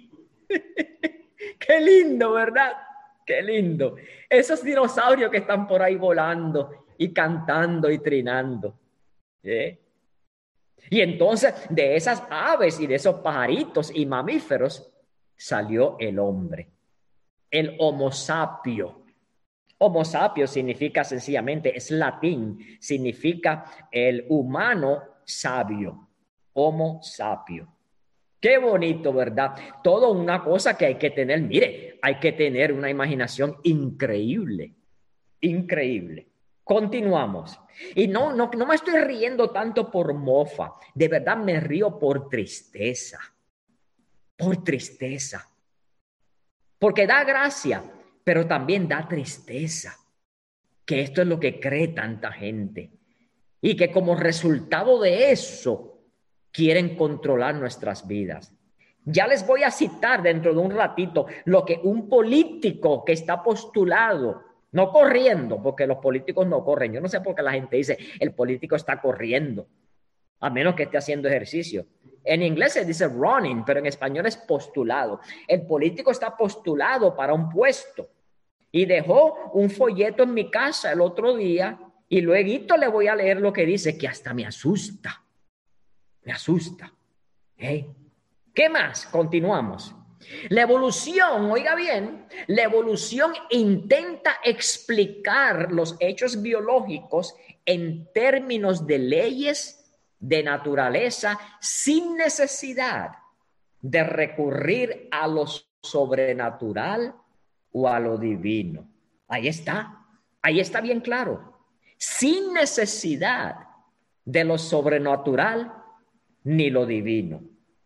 Qué lindo, ¿verdad? Qué lindo. Esos dinosaurios que están por ahí volando y cantando y trinando. ¿Eh? Y entonces de esas aves y de esos pajaritos y mamíferos salió el hombre, el Homo sapio. Homo sapio significa sencillamente, es latín, significa el humano sabio, Homo sapio. Qué bonito, ¿verdad? Todo una cosa que hay que tener, mire, hay que tener una imaginación increíble, increíble. Continuamos. Y no me estoy riendo tanto por mofa. De verdad me río por tristeza. Por tristeza. Porque da gracia, pero también da tristeza. Que esto es lo que cree tanta gente. Y que como resultado de eso quieren controlar nuestras vidas. Ya les voy a citar dentro de un ratito lo que un político que está postulado, no corriendo, porque los políticos no corren. Yo no sé por qué la gente dice el político está corriendo, a menos que esté haciendo ejercicio. En inglés se dice running, pero en español es postulado. El político está postulado para un puesto y dejó un folleto en mi casa el otro día y luego le voy a leer lo que dice, que hasta me asusta. Me asusta. ¿Eh? ¿Qué más? Continuamos. La evolución, oiga bien, la evolución intenta explicar los hechos biológicos en términos de leyes de naturaleza sin necesidad de recurrir a lo sobrenatural o a lo divino. Ahí está bien claro. Sin necesidad de lo sobrenatural ni lo divino.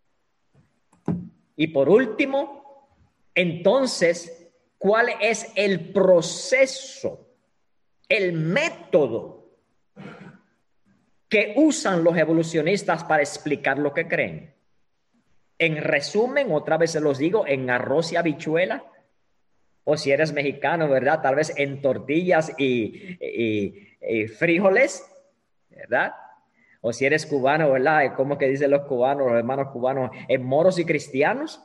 Y por último, entonces, ¿cuál es el proceso, el método que usan los evolucionistas para explicar lo que creen? En resumen, otra vez se los digo, en arroz y habichuela, o si eres mexicano, ¿verdad? Tal vez en tortillas y frijoles, ¿verdad? O si eres cubano, ¿verdad? ¿Cómo que dicen los cubanos, los hermanos cubanos? En moros y cristianos.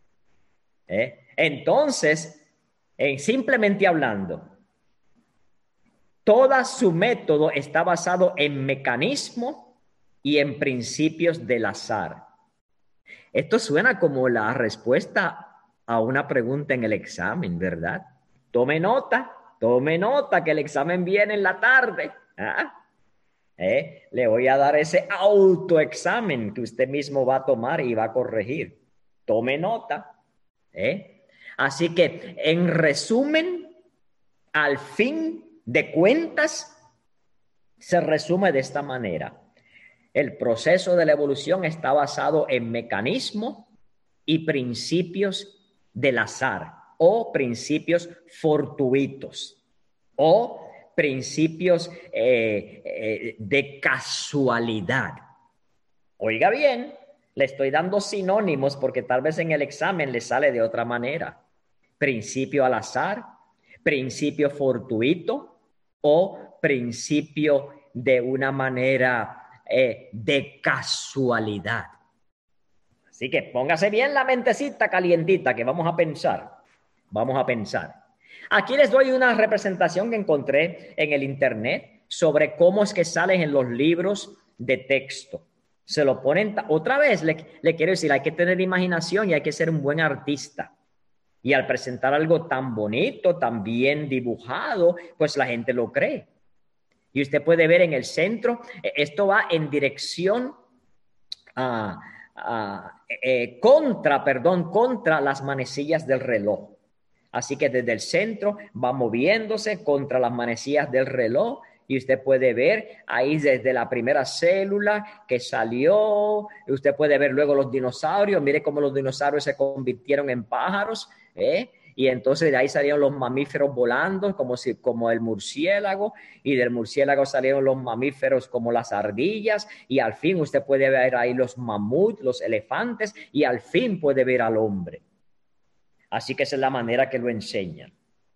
Entonces, simplemente hablando, todo su método está basado en mecanismo y en principios del azar. Esto suena como la respuesta a una pregunta en el examen, ¿verdad? Tome nota que el examen viene en la tarde. Le voy a dar ese autoexamen que usted mismo va a tomar y va a corregir. Tome nota. Así que, en resumen, al fin de cuentas, se resume de esta manera. El proceso de la evolución está basado en mecanismos y principios del azar o principios fortuitos o principios de casualidad. Oiga bien, le estoy dando sinónimos porque tal vez en el examen le sale de otra manera. Principio al azar, principio fortuito o principio de una manera de casualidad. Así que póngase bien la mentecita calientita que vamos a pensar. Vamos a pensar. Aquí les doy una representación que encontré en el internet sobre cómo es que salen en los libros de texto. Se lo ponen, otra vez le quiero decir, hay que tener imaginación y hay que ser un buen artista. Y al presentar algo tan bonito, tan bien dibujado, pues la gente lo cree. Y usted puede ver en el centro, esto va en dirección contra las manecillas del reloj. Así que desde el centro va moviéndose contra las manecillas del reloj y usted puede ver ahí desde la primera célula que salió. Usted puede ver luego los dinosaurios. Mire cómo los dinosaurios se convirtieron en pájaros, y entonces de ahí salieron los mamíferos volando como el murciélago, y del murciélago salieron los mamíferos como las ardillas, y al fin usted puede ver ahí los mamuts, los elefantes, y al fin puede ver al hombre. Así que esa es la manera que lo enseñan.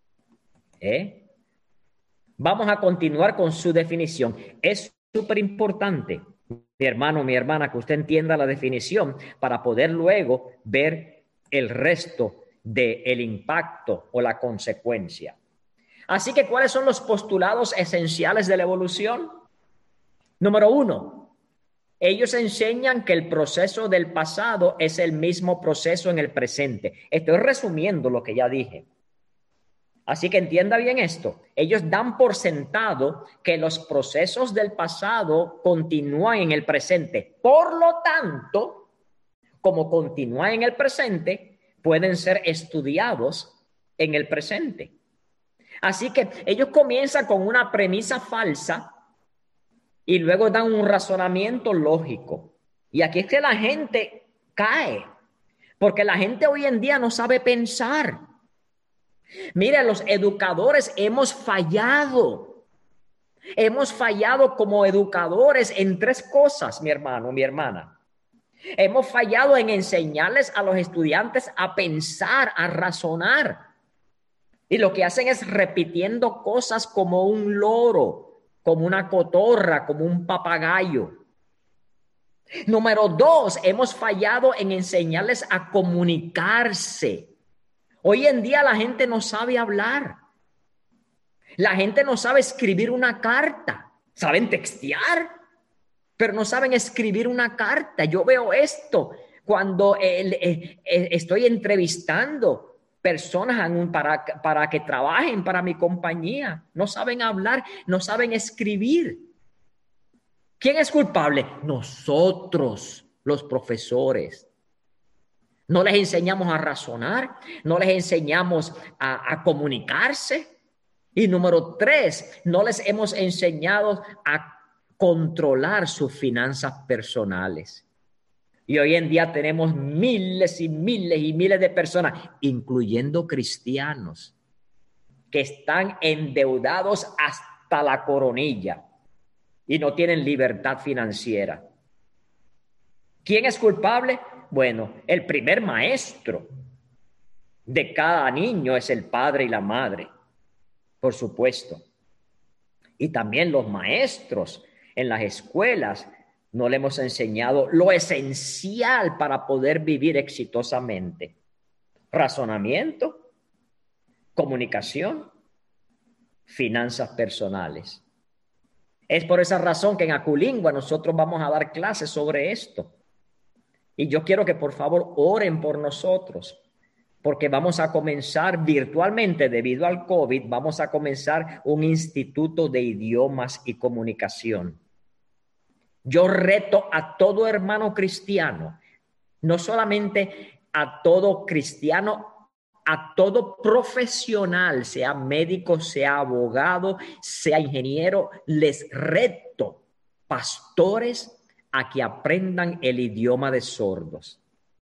Vamos a continuar con su definición. Es súper importante, mi hermano, mi hermana, que usted entienda la definición para poder luego ver el resto del impacto o la consecuencia. Así que, ¿cuáles son los postulados esenciales de la evolución? Número 1, ellos enseñan que el proceso del pasado es el mismo proceso en el presente. Estoy resumiendo lo que ya dije. Así que entienda bien esto. Ellos dan por sentado que los procesos del pasado continúan en el presente. Por lo tanto, como continúan en el presente, pueden ser estudiados en el presente. Así que ellos comienzan con una premisa falsa y luego dan un razonamiento lógico. Y aquí es que la gente cae, porque la gente hoy en día no sabe pensar. Mira, los educadores hemos fallado. Hemos fallado como educadores en 3 cosas, mi hermano, mi hermana. Hemos fallado en enseñarles a los estudiantes a pensar, a razonar. Y lo que hacen es repitiendo cosas como un loro, como una cotorra, como un papagayo. Número 2, hemos fallado en enseñarles a comunicarse. Hoy en día la gente no sabe hablar. La gente no sabe escribir una carta. Saben textear, pero no saben escribir una carta. Yo veo esto cuando estoy entrevistando personas para que trabajen para mi compañía. No saben hablar, no saben escribir. ¿Quién es culpable? Nosotros, los profesores. No les enseñamos a razonar, no les enseñamos a comunicarse. Y número 3, no les hemos enseñado a controlar sus finanzas personales. Y hoy en día tenemos miles y miles y miles de personas, incluyendo cristianos, que están endeudados hasta la coronilla y no tienen libertad financiera. ¿Quién es culpable? Bueno, el primer maestro de cada niño es el padre y la madre, por supuesto. Y también los maestros en las escuelas no le hemos enseñado lo esencial para poder vivir exitosamente. Razonamiento, comunicación, finanzas personales. Es por esa razón que en Aculingua nosotros vamos a dar clases sobre esto. Y yo quiero que por favor oren por nosotros, porque vamos a comenzar virtualmente debido al COVID, vamos a comenzar un instituto de idiomas y comunicación. Yo reto a todo hermano cristiano, no solamente a todo cristiano, a todo profesional, sea médico, sea abogado, sea ingeniero, les reto, pastores, a que aprendan el idioma de sordos.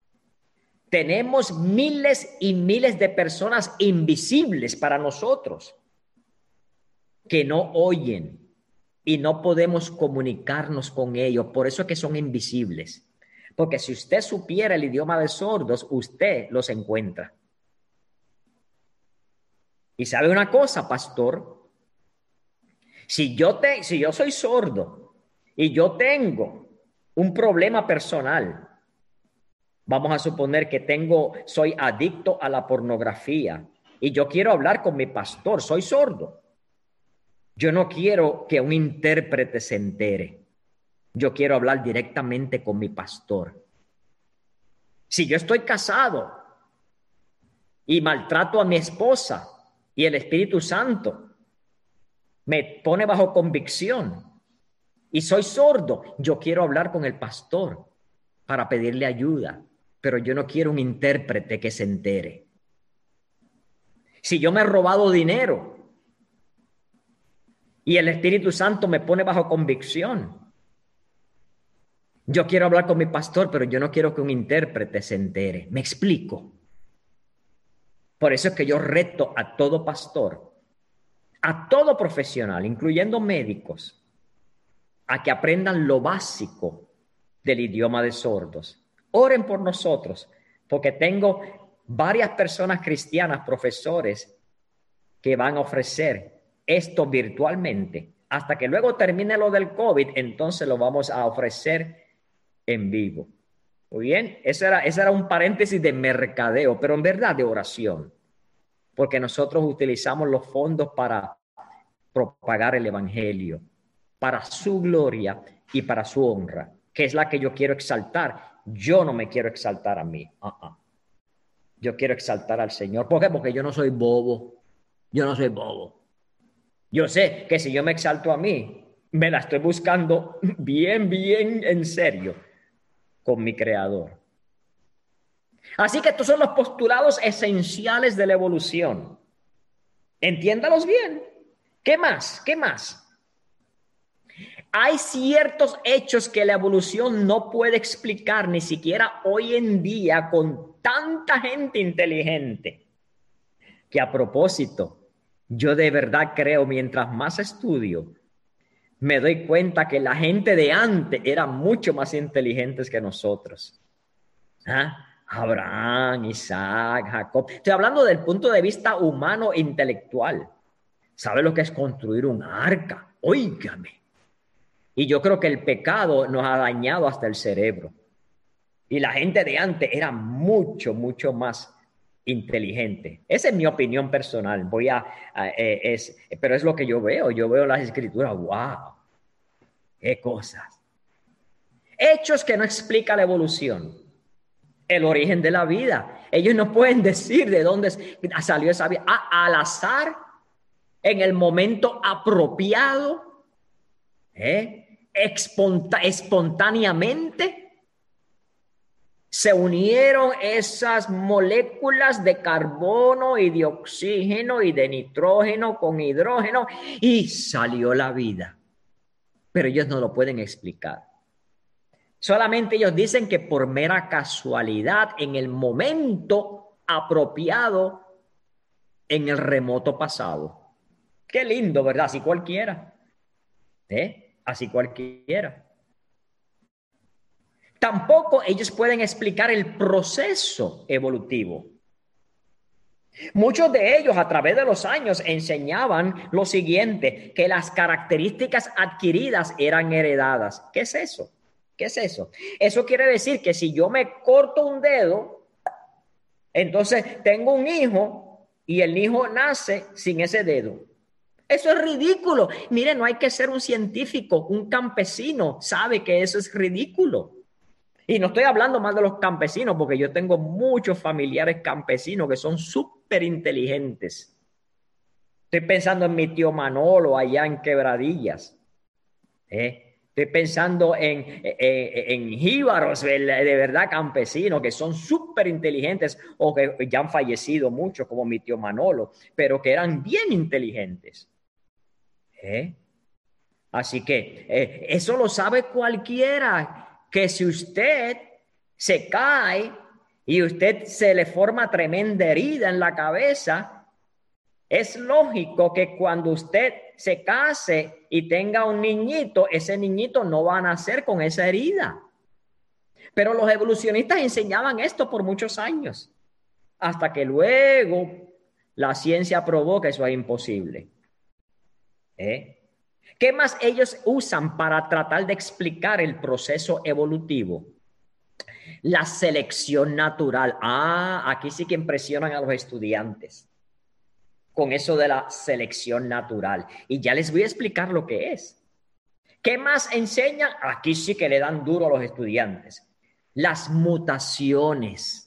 Tenemos miles y miles de personas invisibles para nosotros que no oyen y no podemos comunicarnos con ellos. Por eso es que son invisibles. Porque si usted supiera el idioma de sordos, usted los encuentra. Y sabe una cosa, pastor, si yo soy sordo y yo tengo un problema personal, vamos a suponer que soy adicto a la pornografía y yo quiero hablar con mi pastor, soy sordo. Yo no quiero que un intérprete se entere. Yo quiero hablar directamente con mi pastor. Si yo estoy casado y maltrato a mi esposa y el Espíritu Santo me pone bajo convicción y soy sordo, yo quiero hablar con el pastor para pedirle ayuda, pero yo no quiero un intérprete que se entere. Si yo me he robado dinero y el Espíritu Santo me pone bajo convicción, yo quiero hablar con mi pastor, pero yo no quiero que un intérprete se entere. ¿Me explico? Por eso es que yo reto a todo pastor, a todo profesional, incluyendo médicos, a que aprendan lo básico del idioma de sordos. Oren por nosotros, porque tengo varias personas cristianas, profesores, que van a ofrecer esto virtualmente. Hasta que luego termine lo del COVID, entonces lo vamos a ofrecer en vivo. Muy bien, ese era un paréntesis de mercadeo, pero en verdad de oración, porque nosotros utilizamos los fondos para propagar el evangelio, para su gloria y para su honra, que es la que yo quiero exaltar. Yo no me quiero exaltar a mí. Yo quiero exaltar al Señor. ¿Por qué? Porque yo no soy bobo. Yo no soy bobo. Yo sé que si yo me exalto a mí, me la estoy buscando bien, bien en serio con mi Creador. Así que estos son los postulados esenciales de la evolución. Entiéndalos bien. ¿Qué más? ¿Qué más? Hay ciertos hechos que la evolución no puede explicar, ni siquiera hoy en día con tanta gente inteligente, que a propósito, yo de verdad creo, mientras más estudio, me doy cuenta que la gente de antes era mucho más inteligentes que nosotros. ¿Ah? Abraham, Isaac, Jacob. Estoy hablando del punto de vista humano e intelectual. ¿Sabe lo que es construir un arca? Óigame. Y yo creo que el pecado nos ha dañado hasta el cerebro. Y la gente de antes era mucho, mucho más inteligente. Esa es mi opinión personal. Pero es lo que yo veo. Yo veo las escrituras. ¡Wow! ¡Qué cosas! Hechos que no explica la evolución. El origen de la vida. Ellos no pueden decir de dónde salió esa vida. Al azar, en el momento apropiado, espontáneamente, se unieron esas moléculas de carbono y de oxígeno y de nitrógeno con hidrógeno y salió la vida. Pero ellos no lo pueden explicar. Solamente ellos dicen que por mera casualidad, en el momento apropiado, en el remoto pasado. Qué lindo, ¿verdad? Así cualquiera. Así cualquiera. Tampoco ellos pueden explicar el proceso evolutivo. Muchos de ellos a través de los años enseñaban lo siguiente, que las características adquiridas eran heredadas. ¿Qué es eso? ¿Qué es eso? Eso quiere decir que si yo me corto un dedo, entonces tengo un hijo y el hijo nace sin ese dedo. Eso es ridículo. Mire, no hay que ser un científico, un campesino sabe que eso es ridículo. Y no estoy hablando más de los campesinos, porque yo tengo muchos familiares campesinos que son súper inteligentes. Estoy pensando en mi tío Manolo allá en Quebradillas. Estoy pensando en jíbaros de verdad campesinos que son súper inteligentes o que ya han fallecido mucho, como mi tío Manolo, pero que eran bien inteligentes. Así que eso lo sabe cualquiera. Que si usted se cae y usted se le forma tremenda herida en la cabeza, es lógico que cuando usted se case y tenga un niñito, ese niñito no va a nacer con esa herida. Pero los evolucionistas enseñaban esto por muchos años, hasta que luego la ciencia probó que eso es imposible. ¿Qué más ellos usan para tratar de explicar el proceso evolutivo? La selección natural. Aquí sí que impresionan a los estudiantes con eso de la selección natural. Y ya les voy a explicar lo que es. ¿Qué más enseñan? Aquí sí que le dan duro a los estudiantes. Las mutaciones.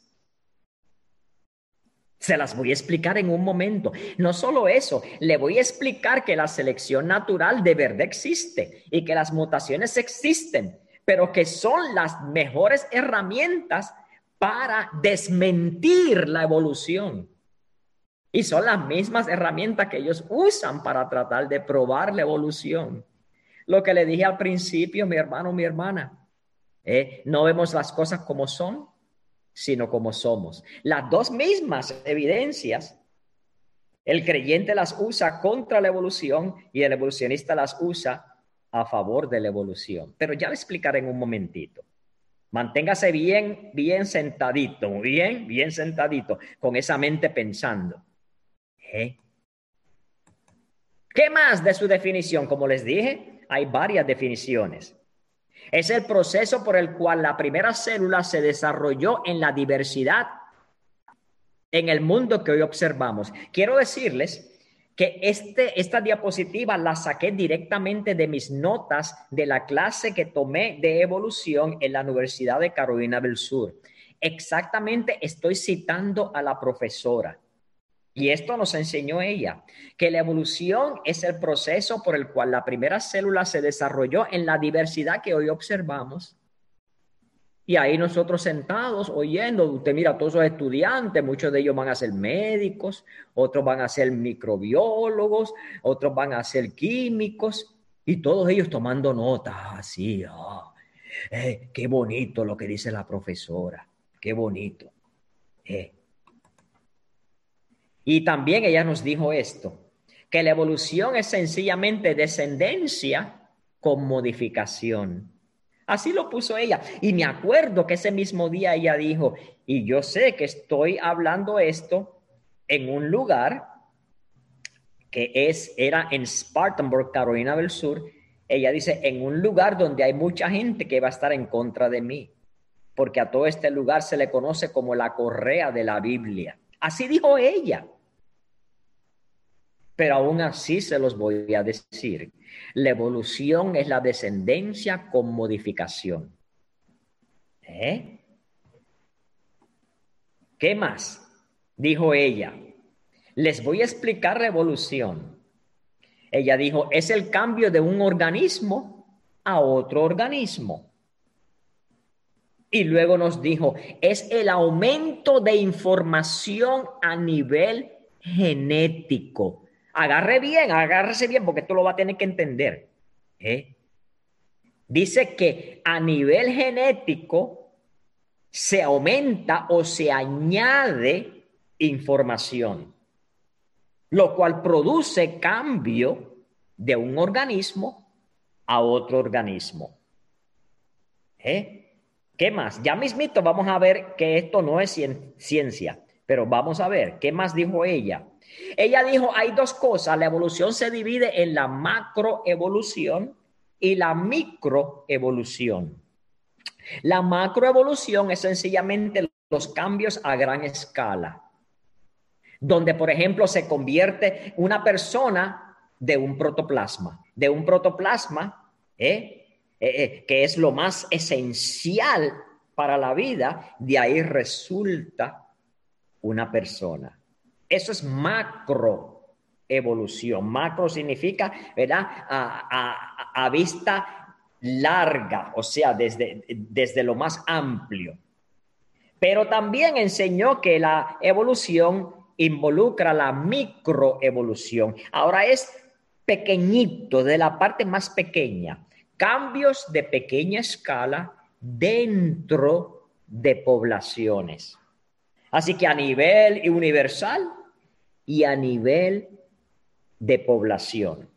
Se las voy a explicar en un momento. No solo eso, le voy a explicar que la selección natural de verdad existe y que las mutaciones existen, pero que son las mejores herramientas para desmentir la evolución. Y son las mismas herramientas que ellos usan para tratar de probar la evolución. Lo que le dije al principio, mi hermano, mi hermana, no vemos las cosas como son, sino como somos. Las dos mismas evidencias, el creyente las usa contra la evolución y el evolucionista las usa a favor de la evolución. Pero ya le explicaré en un momentito. Manténgase bien, bien sentadito, bien, bien sentadito, con esa mente pensando. ¿Qué más de su definición? Como les dije, hay varias definiciones. Es el proceso por el cual la primera célula se desarrolló en la diversidad en el mundo que hoy observamos. Quiero decirles que esta diapositiva la saqué directamente de mis notas de la clase que tomé de evolución en la Universidad de Carolina del Sur. Exactamente estoy citando a la profesora. Y esto nos enseñó ella, que la evolución es el proceso por el cual la primera célula se desarrolló en la diversidad que hoy observamos. Y ahí nosotros sentados oyendo, usted mira, todos esos estudiantes, muchos de ellos van a ser médicos, otros van a ser microbiólogos, otros van a ser químicos, y todos ellos tomando notas así. Qué bonito lo que dice la profesora, qué bonito. Y también ella nos dijo esto, que la evolución es sencillamente descendencia con modificación. Así lo puso ella. Y me acuerdo que ese mismo día ella dijo, y yo sé que estoy hablando esto en un lugar que era en Spartanburg, Carolina del Sur. Ella dice, en un lugar donde hay mucha gente que va a estar en contra de mí, porque a todo este lugar se le conoce como la correa de la Biblia. Así dijo ella. Pero aún así se los voy a decir. La evolución es la descendencia con modificación. ¿Qué más? Dijo ella. Les voy a explicar la evolución. Ella dijo, es el cambio de un organismo a otro organismo. Y luego nos dijo, es el aumento de información a nivel genético. Agárrese bien, porque esto lo va a tener que entender. Dice que a nivel genético se aumenta o se añade información, lo cual produce cambio de un organismo a otro organismo. ¿Qué más? Ya mismito vamos a ver que esto no es ciencia, pero vamos a ver, ¿qué más dijo ella? Ella dijo, hay dos cosas, la evolución se divide en la macroevolución y la microevolución. La macroevolución es sencillamente los cambios a gran escala, donde, por ejemplo, se convierte una persona de un protoplasma, que es lo más esencial para la vida, de ahí resulta una persona. Eso es macroevolución. Macro significa, ¿verdad? A vista larga, o sea, desde lo más amplio. Pero también enseñó que la evolución involucra la microevolución. Ahora es pequeñito, de la parte más pequeña. Cambios de pequeña escala dentro de poblaciones. Así que a nivel universal y a nivel de población.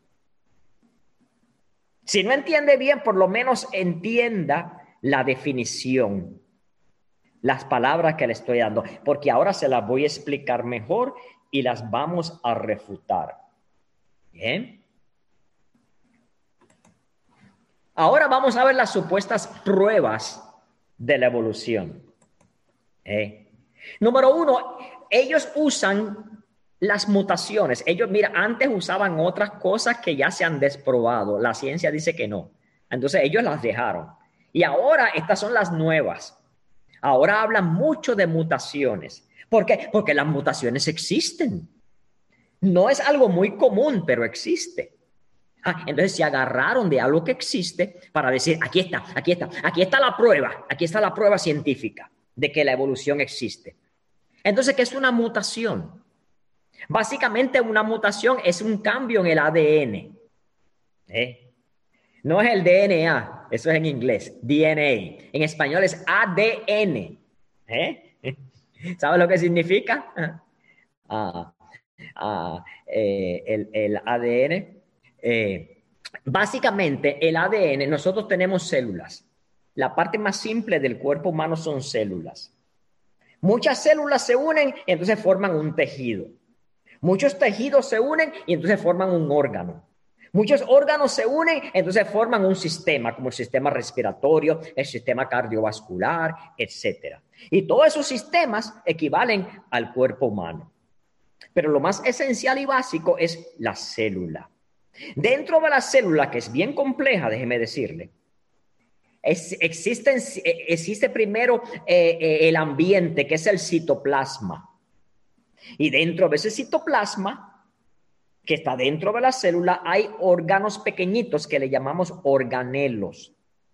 Si no entiende bien, por lo menos entienda la definición, las palabras que le estoy dando, porque ahora se las voy a explicar mejor y las vamos a refutar. Bien. Ahora vamos a ver las supuestas pruebas de la evolución. Número uno, ellos usan las mutaciones. Ellos, mira, antes usaban otras cosas que ya se han desprobado. La ciencia dice que no. Entonces ellos las dejaron. Y ahora estas son las nuevas. Ahora hablan mucho de mutaciones. ¿Por qué? Porque las mutaciones existen. No es algo muy común, pero existe. Entonces se agarraron de algo que existe para decir, aquí está la prueba científica de que la evolución existe. Entonces, ¿qué es una mutación? Básicamente una mutación es un cambio en el ADN. No es el DNA, eso es en inglés, DNA. En español es ADN. ¿Sabes lo que significa? El ADN. Básicamente, el ADN, nosotros tenemos células. La parte más simple del cuerpo humano son células. Muchas células se unen y entonces forman un tejido. Muchos tejidos se unen y entonces forman un órgano. Muchos órganos se unen, entonces forman un sistema, como el sistema respiratorio, el sistema cardiovascular, etc. Y todos esos sistemas equivalen al cuerpo humano. Pero lo más esencial y básico es la célula. Dentro de la célula, que es bien compleja, déjeme decirle, existe primero el ambiente, que es el citoplasma. Y dentro de ese citoplasma, que está dentro de la célula, hay órganos pequeñitos que le llamamos organelos.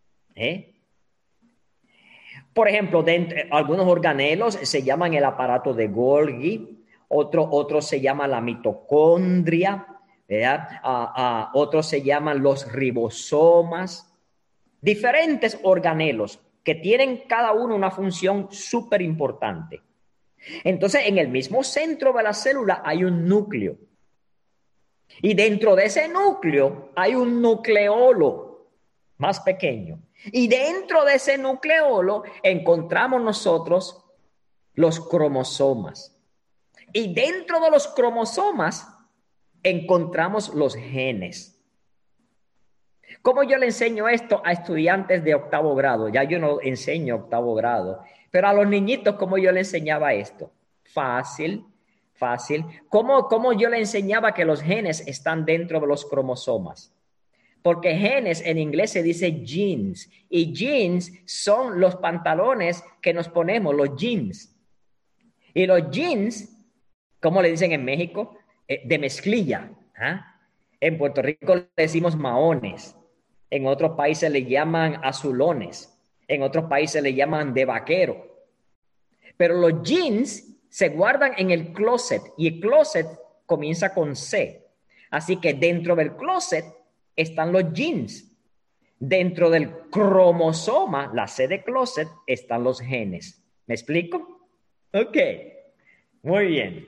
Por ejemplo, algunos organelos se llaman el aparato de Golgi, otros se llama la mitocondria, otros se llaman los ribosomas. Diferentes organelos que tienen cada uno una función súper importante. Entonces, en el mismo centro de la célula hay un núcleo. Y dentro de ese núcleo hay un nucleolo. más pequeño. Y dentro de ese nucleolo encontramos nosotros los cromosomas. Y dentro de los cromosomas encontramos los genes. ¿Cómo yo le enseño esto a estudiantes de octavo grado? Ya yo no enseño octavo grado, pero a los niñitos, ¿cómo yo le enseñaba esto? Fácil, fácil. ¿Cómo yo le enseñaba que los genes están dentro de los cromosomas? Porque genes en inglés se dice jeans, y jeans son los pantalones que nos ponemos, los jeans. Y los jeans, ¿cómo le dicen en México? De mezclilla. ¿Ah? En Puerto Rico le decimos maones. En otros países le llaman azulones. En otros países le llaman de vaquero. Pero los jeans se guardan en el closet, y el closet comienza con C. Así que dentro del closet están los jeans. Dentro del cromosoma, la C de closet, están los genes. ¿Me explico? Ok, muy bien.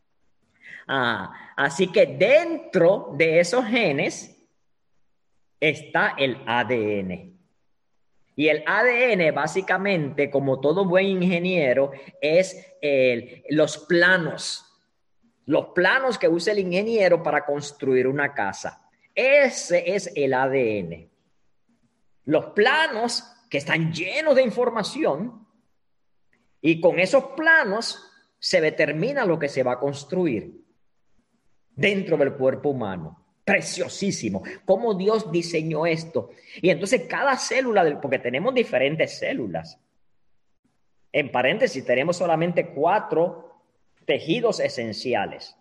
Así que dentro de esos genes está el ADN. Y el ADN, básicamente, como todo buen ingeniero, es los planos que usa el ingeniero para construir una casa. Ese es el ADN. Los planos que están llenos de información, y con esos planos se determina lo que se va a construir dentro del cuerpo humano. Preciosísimo. Cómo Dios diseñó esto. Y entonces cada célula, porque tenemos diferentes células. En paréntesis, tenemos solamente 4 tejidos esenciales.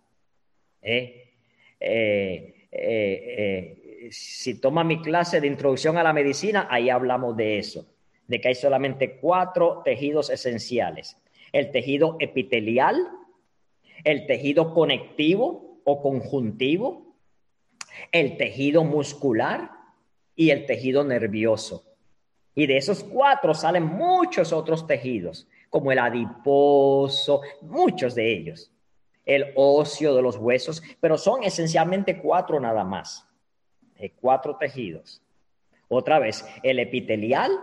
Si toma mi clase de introducción a la medicina, ahí hablamos de eso, de que hay solamente 4 tejidos esenciales. El tejido epitelial, el tejido conectivo o conjuntivo, el tejido muscular y el tejido nervioso. Y de esos 4 salen muchos otros tejidos, como el adiposo, muchos de ellos. El óseo de los huesos, pero son esencialmente 4 nada más. 4 tejidos. Otra vez, el epitelial,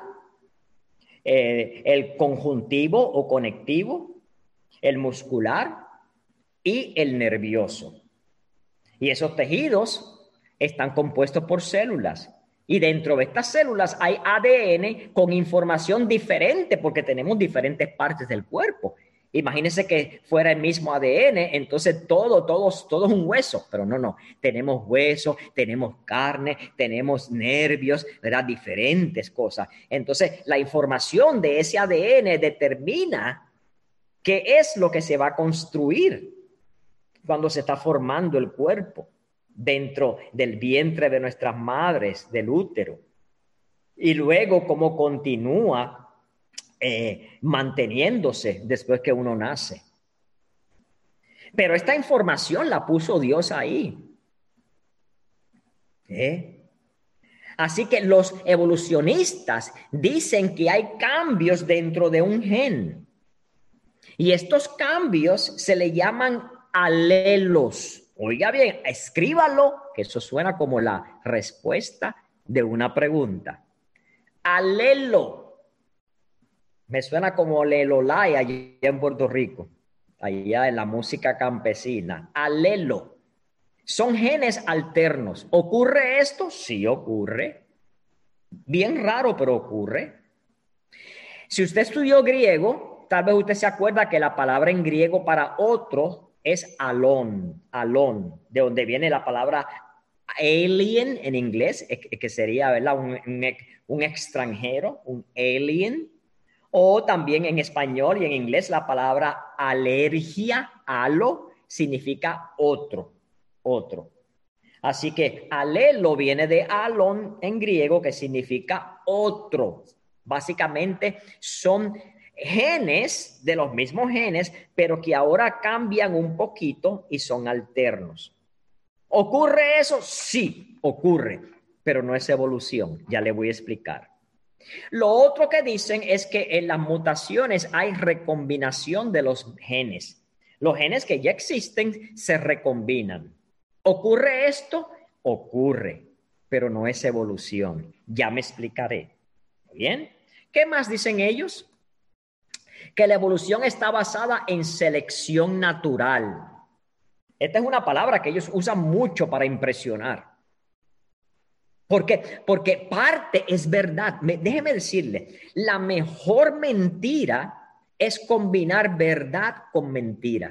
el conjuntivo o conectivo, el muscular y el nervioso. Y esos tejidos están compuestos por células. Y dentro de estas células hay ADN con información diferente, porque tenemos diferentes partes del cuerpo. Imagínense que fuera el mismo ADN, entonces todo es un hueso, pero no. Tenemos hueso, tenemos carne, tenemos nervios, ¿verdad? Diferentes cosas. Entonces, la información de ese ADN determina qué es lo que se va a construir cuando se está formando el cuerpo dentro del vientre de nuestras madres, del útero. Y luego cómo continúa manteniéndose después que uno nace. Pero esta información la puso Dios ahí. Así que los evolucionistas dicen que hay cambios dentro de un gen. Y estos cambios se le llaman alelos. Oiga bien, escríbalo, que eso suena como la respuesta de una pregunta. Alelo. Me suena como lelolay allá en Puerto Rico, allá en la música campesina. Alelo. Son genes alternos. ¿Ocurre esto? Sí ocurre. Bien raro, pero ocurre. Si usted estudió griego, tal vez usted se acuerda que la palabra en griego para otro es alon, de donde viene la palabra alien en inglés, que sería, ¿verdad? Un extranjero, un alien. O también en español y en inglés la palabra alergia, alo, significa otro. Así que alelo viene de alon en griego, que significa otro. Básicamente son genes de los mismos genes, pero que ahora cambian un poquito y son alternos. ¿Ocurre eso? Sí, ocurre, pero no es evolución. Ya le voy a explicar. Lo otro que dicen es que en las mutaciones hay recombinación de los genes. Los genes que ya existen se recombinan. ¿Ocurre esto? Ocurre. pero no es evolución. Ya me explicaré. ¿Bien? ¿Qué más dicen ellos? Que la evolución está basada en selección natural. Esta es una palabra que ellos usan mucho para impresionar. ¿Por qué? Porque parte es verdad. Déjeme decirle, la mejor mentira es combinar verdad con mentira.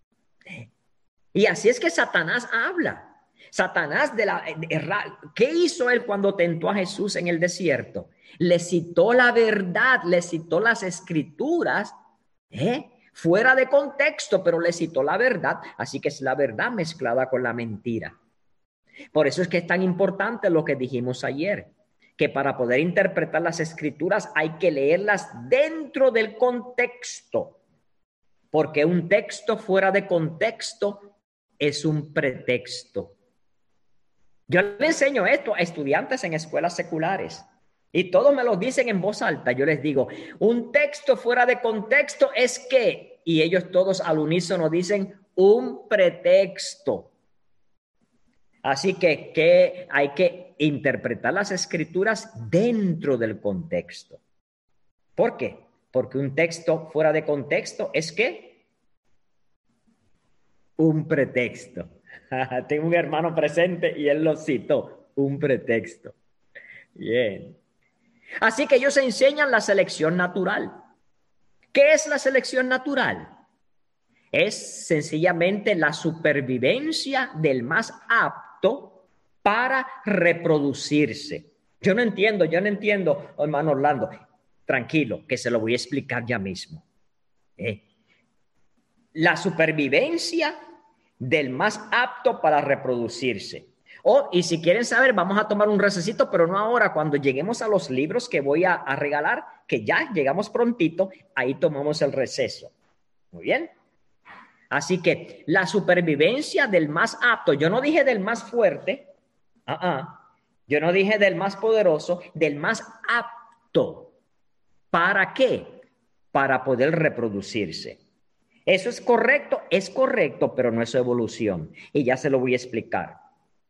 Y así es que Satanás habla. Satanás ¿qué hizo él cuando tentó a Jesús en el desierto? Le citó la verdad, le citó las escrituras, fuera de contexto, pero le citó la verdad. Así que es la verdad mezclada con la mentira. Por eso es que es tan importante lo que dijimos ayer, que para poder interpretar las escrituras hay que leerlas dentro del contexto, porque un texto fuera de contexto es un pretexto. Yo le enseño esto a estudiantes en escuelas seculares y todos me lo dicen en voz alta. Yo les digo, un texto fuera de contexto es que, y ellos todos al unísono dicen, un pretexto. Así que hay que interpretar las escrituras dentro del contexto. ¿Por qué? Porque un texto fuera de contexto es ¿qué? Un pretexto. Tengo un hermano presente y él lo citó. Un pretexto. Bien. Así que ellos enseñan la selección natural. ¿Qué es la selección natural? Es sencillamente la supervivencia del más apto para reproducirse. Yo no entiendo, hermano Orlando. Tranquilo, que se lo voy a explicar ya mismo. La supervivencia del más apto para reproducirse. Y si quieren saber, vamos a tomar un recesito, pero no ahora, cuando lleguemos a los libros que voy a regalar, que ya llegamos prontito, ahí tomamos el receso. Muy bien. Así que la supervivencia del más apto, yo no dije del más fuerte, yo no dije del más poderoso, del más apto. ¿Para qué? Para poder reproducirse. ¿Eso es correcto, pero no es evolución. Y ya se lo voy a explicar.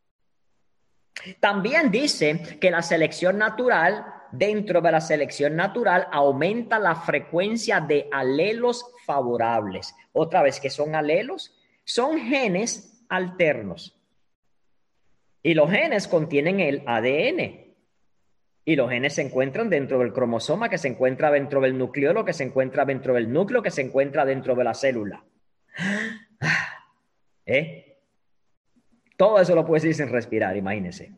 También dice que la selección natural, dentro de la selección natural, aumenta la frecuencia de alelos favorables. Otra vez, ¿qué son alelos? Son genes alternos. Y los genes contienen el ADN. Y los genes se encuentran dentro del cromosoma, que se encuentra dentro del nucleolo, que se encuentra dentro del núcleo, que se encuentra dentro de la célula. Todo eso lo puedes decir sin respirar, imagínense.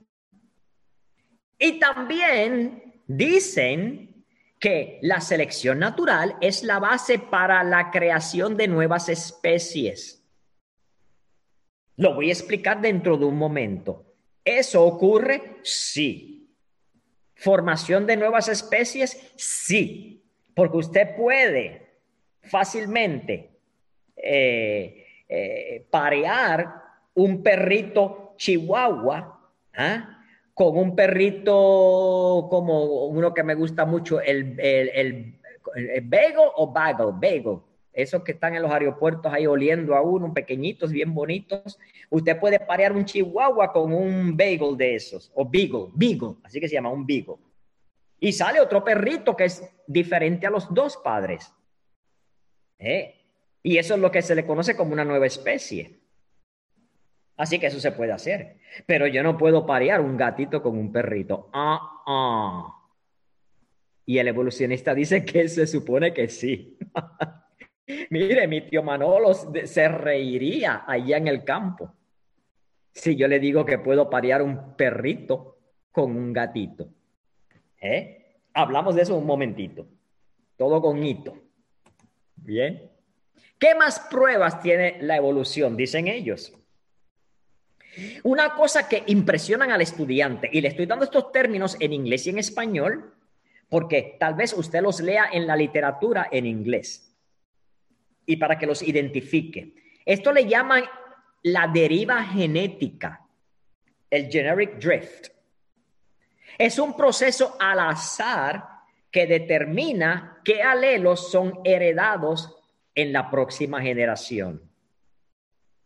Y también dicen que la selección natural es la base para la creación de nuevas especies. Lo voy a explicar dentro de un momento. ¿Eso ocurre? Sí. ¿Formación de nuevas especies? Sí. Porque usted puede fácilmente parear un perrito chihuahua, con un perrito como uno que me gusta mucho, el Beagle o Bagel. Esos que están en los aeropuertos ahí oliendo a uno, pequeñitos, bien bonitos. Usted puede parear un chihuahua con un Bagel de esos, o Beagle, así que se llama un Beagle. Y sale otro perrito que es diferente a los dos padres. Y eso es lo que se le conoce como una nueva especie. Así que eso se puede hacer. Pero yo no puedo parear un gatito con un perrito. Y el evolucionista dice que se supone que sí. Mire, mi tío Manolo se reiría allá en el campo si yo le digo que puedo parear un perrito con un gatito. Hablamos de eso un momentito. Todo con hito. Bien. ¿Qué más pruebas tiene la evolución? Dicen ellos. Una cosa que impresionan al estudiante, y le estoy dando estos términos en inglés y en español, porque tal vez usted los lea en la literatura en inglés, y para que los identifique. Esto le llaman la deriva genética, el generic drift. Es un proceso al azar que determina qué alelos son heredados en la próxima generación.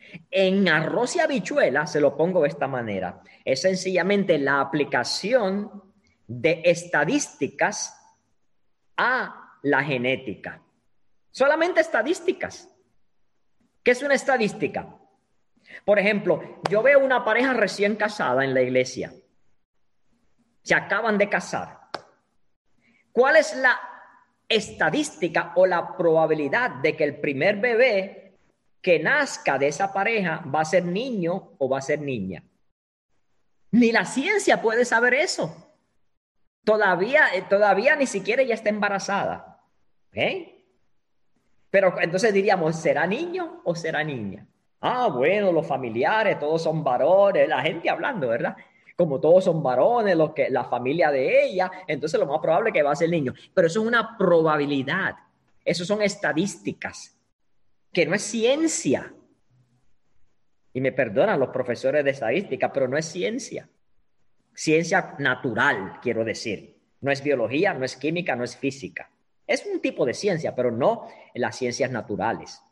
En arroz y habichuela, se lo pongo de esta manera, es sencillamente la aplicación de estadísticas a la genética. Solamente estadísticas. ¿Qué es una estadística? Por ejemplo, yo veo una pareja recién casada en la iglesia. Se acaban de casar. ¿Cuál es la estadística o la probabilidad de que el primer bebé que nazca de esa pareja va a ser niño o va a ser niña? Ni la ciencia puede saber eso. Todavía ni siquiera ella está embarazada. ¿Eh? Pero entonces diríamos, ¿será niño o será niña? Ah, bueno, los familiares, todos son varones, la gente hablando, ¿verdad? Como todos son varones, la familia de ella, entonces lo más probable es que va a ser niño. Pero eso es una probabilidad. Eso son estadísticas, que no es ciencia. Y me perdonan los profesores de estadística, pero no es ciencia. Ciencia natural, quiero decir. No es biología, no es química, no es física. Es un tipo de ciencia, pero no en las ciencias naturales.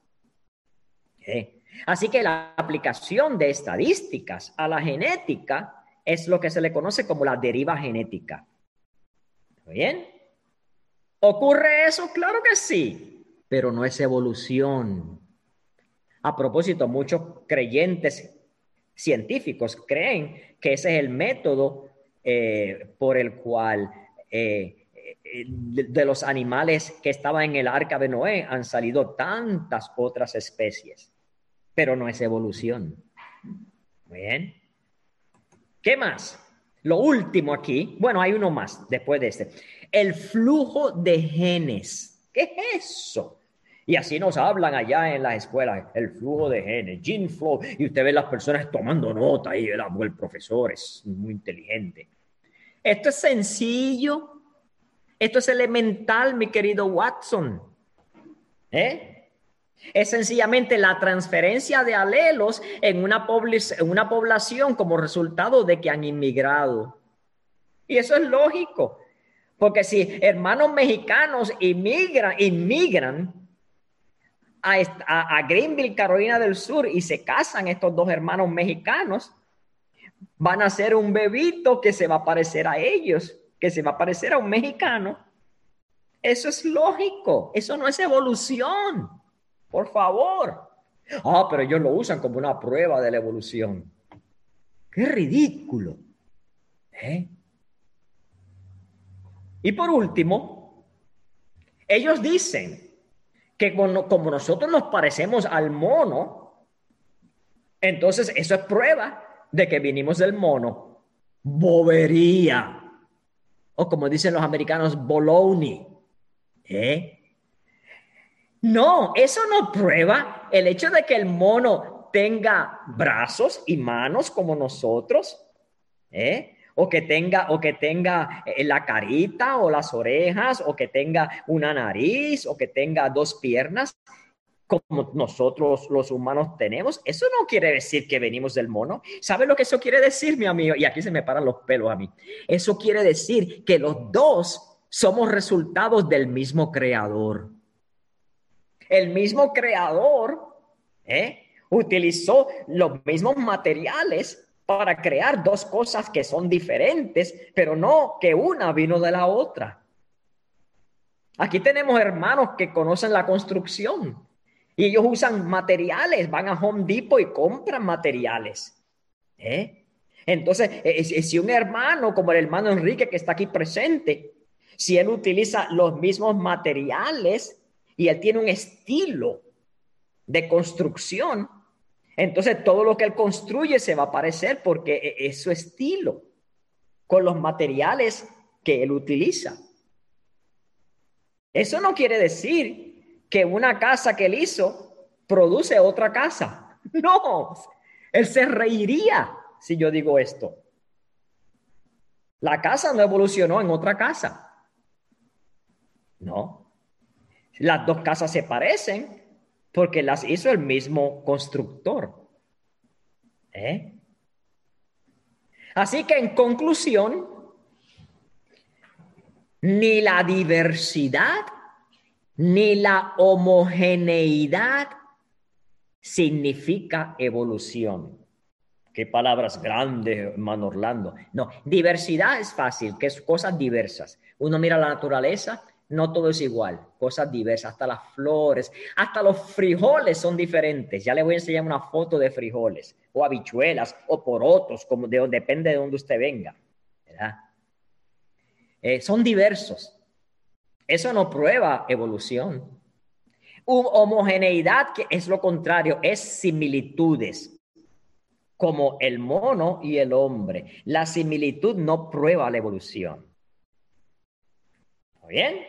Así que la aplicación de estadísticas a la genética es lo que se le conoce como la deriva genética. ¿Bien? ¿Ocurre eso? Claro que sí, pero no es evolución. A propósito, muchos creyentes científicos creen que ese es el método por el cual de los animales que estaban en el arca de Noé han salido tantas otras especies, pero no es evolución. Bien. ¿Qué más? Lo último aquí, bueno, hay uno más después de este. El flujo de genes. ¿Qué es eso? Y así nos hablan allá en las escuelas, el flujo de genes, gene flow, y usted ve las personas tomando nota y el profesor es muy inteligente. Esto es sencillo, esto es elemental, mi querido Watson. Es sencillamente la transferencia de alelos en una población como resultado de que han inmigrado. Y eso es lógico, porque si hermanos mexicanos inmigran a Greenville, Carolina del Sur, y se casan estos dos hermanos mexicanos, van a ser un bebito que se va a parecer a ellos, que se va a parecer a un mexicano. Eso es lógico, eso no es evolución, por favor. Ah, pero ellos lo usan como una prueba de la evolución. ¡Qué ridículo! Y por último, ellos dicen que como nosotros nos parecemos al mono, entonces eso es prueba de que vinimos del mono. Bobería. O como dicen los americanos, baloney. No, eso no prueba el hecho de que el mono tenga brazos y manos como nosotros, o que tenga la carita o las orejas, o que tenga una nariz, o que tenga dos piernas, como nosotros los humanos tenemos. Eso no quiere decir que venimos del mono. ¿Sabe lo que eso quiere decir, mi amigo? Y aquí se me paran los pelos a mí. Eso quiere decir que los dos somos resultados del mismo creador. El mismo creador utilizó los mismos materiales para crear dos cosas que son diferentes, pero no que una vino de la otra. Aquí tenemos hermanos que conocen la construcción y ellos usan materiales, van a Home Depot y compran materiales. Entonces, si un hermano como el hermano Enrique que está aquí presente, si él utiliza los mismos materiales y él tiene un estilo de construcción, entonces todo lo que él construye se va a parecer porque es su estilo, con los materiales que él utiliza. Eso no quiere decir que una casa que él hizo produce otra casa. No, él se reiría si yo digo esto. La casa no evolucionó en otra casa. No. Las dos casas se parecen porque las hizo el mismo constructor. Así que en conclusión, ni la diversidad ni la homogeneidad significa evolución. Qué palabras grandes, hermano Orlando. No, diversidad es fácil, que es cosas diversas. Uno mira la naturaleza, no todo es igual, cosas diversas, hasta las flores, hasta los frijoles son diferentes. Ya le voy a enseñar una foto de frijoles, o habichuelas, o porotos, como depende de donde usted venga, ¿verdad? Son diversos. Eso no prueba evolución. Homogeneidad, que es lo contrario, es similitudes, como el mono y el hombre. La similitud no prueba la evolución. ¿Está bien?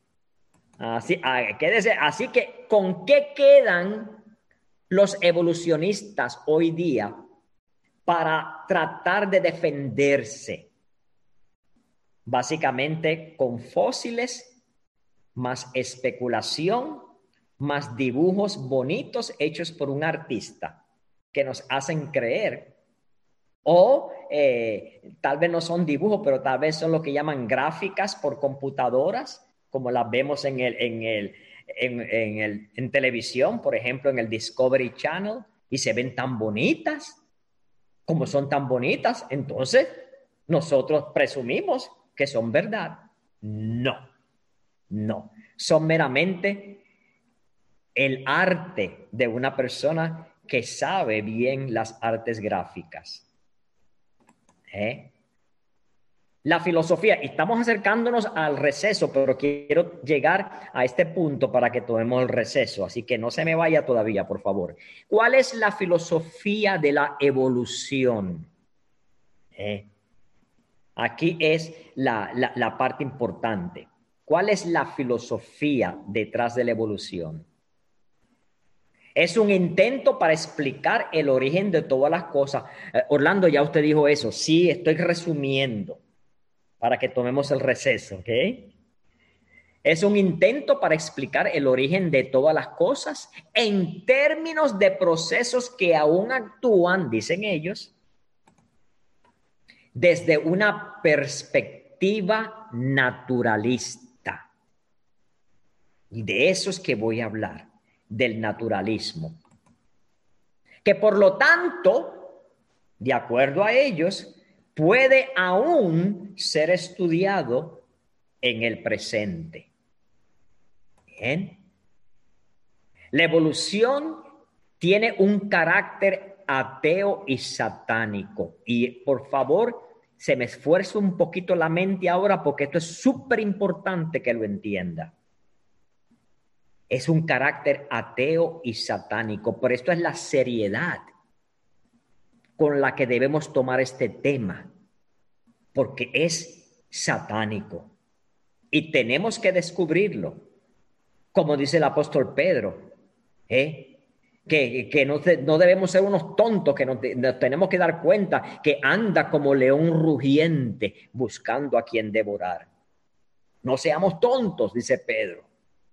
Así que, ¿con qué quedan los evolucionistas hoy día para tratar de defenderse? Básicamente con fósiles, más especulación, más dibujos bonitos hechos por un artista que nos hacen creer. O tal vez no son dibujos, pero tal vez son lo que llaman gráficas por computadoras, como las vemos en televisión, por ejemplo, en el Discovery Channel, y se ven tan bonitas. Como son tan bonitas, entonces nosotros presumimos que son verdad. No, no. Son meramente el arte de una persona que sabe bien las artes gráficas. La filosofía, y estamos acercándonos al receso, pero quiero llegar a este punto para que tomemos el receso, así que no se me vaya todavía, por favor. ¿Cuál es la filosofía de la evolución? Aquí es la parte importante. ¿Cuál es la filosofía detrás de la evolución? Es un intento para explicar el origen de todas las cosas. Orlando, ya usted dijo eso. Sí, estoy resumiendo para que tomemos el receso, ¿ok? Es un intento para explicar el origen de todas las cosas en términos de procesos que aún actúan, dicen ellos, desde una perspectiva naturalista. Y de eso es que voy a hablar, del naturalismo. Que por lo tanto, de acuerdo a ellos, puede aún ser estudiado en el presente. Bien. La evolución tiene un carácter ateo y satánico. Y por favor, se me esfuerza un poquito la mente ahora porque esto es súper importante que lo entienda. Es un carácter ateo y satánico, pero esto es la seriedad con la que debemos tomar este tema, porque es satánico y tenemos que descubrirlo, como dice el apóstol Pedro, que no debemos ser unos tontos, que nos tenemos que dar cuenta que anda como león rugiente buscando a quien devorar. No seamos tontos, dice Pedro.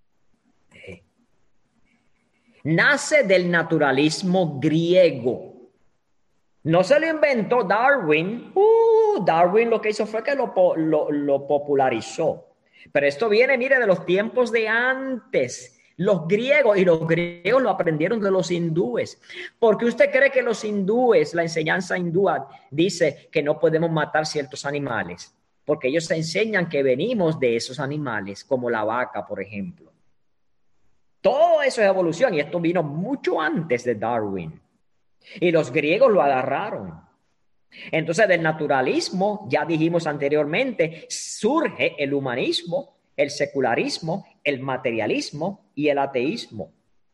Nace del naturalismo griego. No se lo inventó Darwin. Darwin lo que hizo fue que lo popularizó. Pero esto viene, mire, de los tiempos de antes. Los griegos, y los griegos lo aprendieron de los hindúes. ¿Por qué usted cree que los hindúes, la enseñanza hindú dice que no podemos matar ciertos animales? Porque ellos enseñan que venimos de esos animales, como la vaca, por ejemplo. Todo eso es evolución y esto vino mucho antes de Darwin. Y los griegos lo agarraron. Entonces, del naturalismo, ya dijimos anteriormente, surge el humanismo, el secularismo, el materialismo y el ateísmo.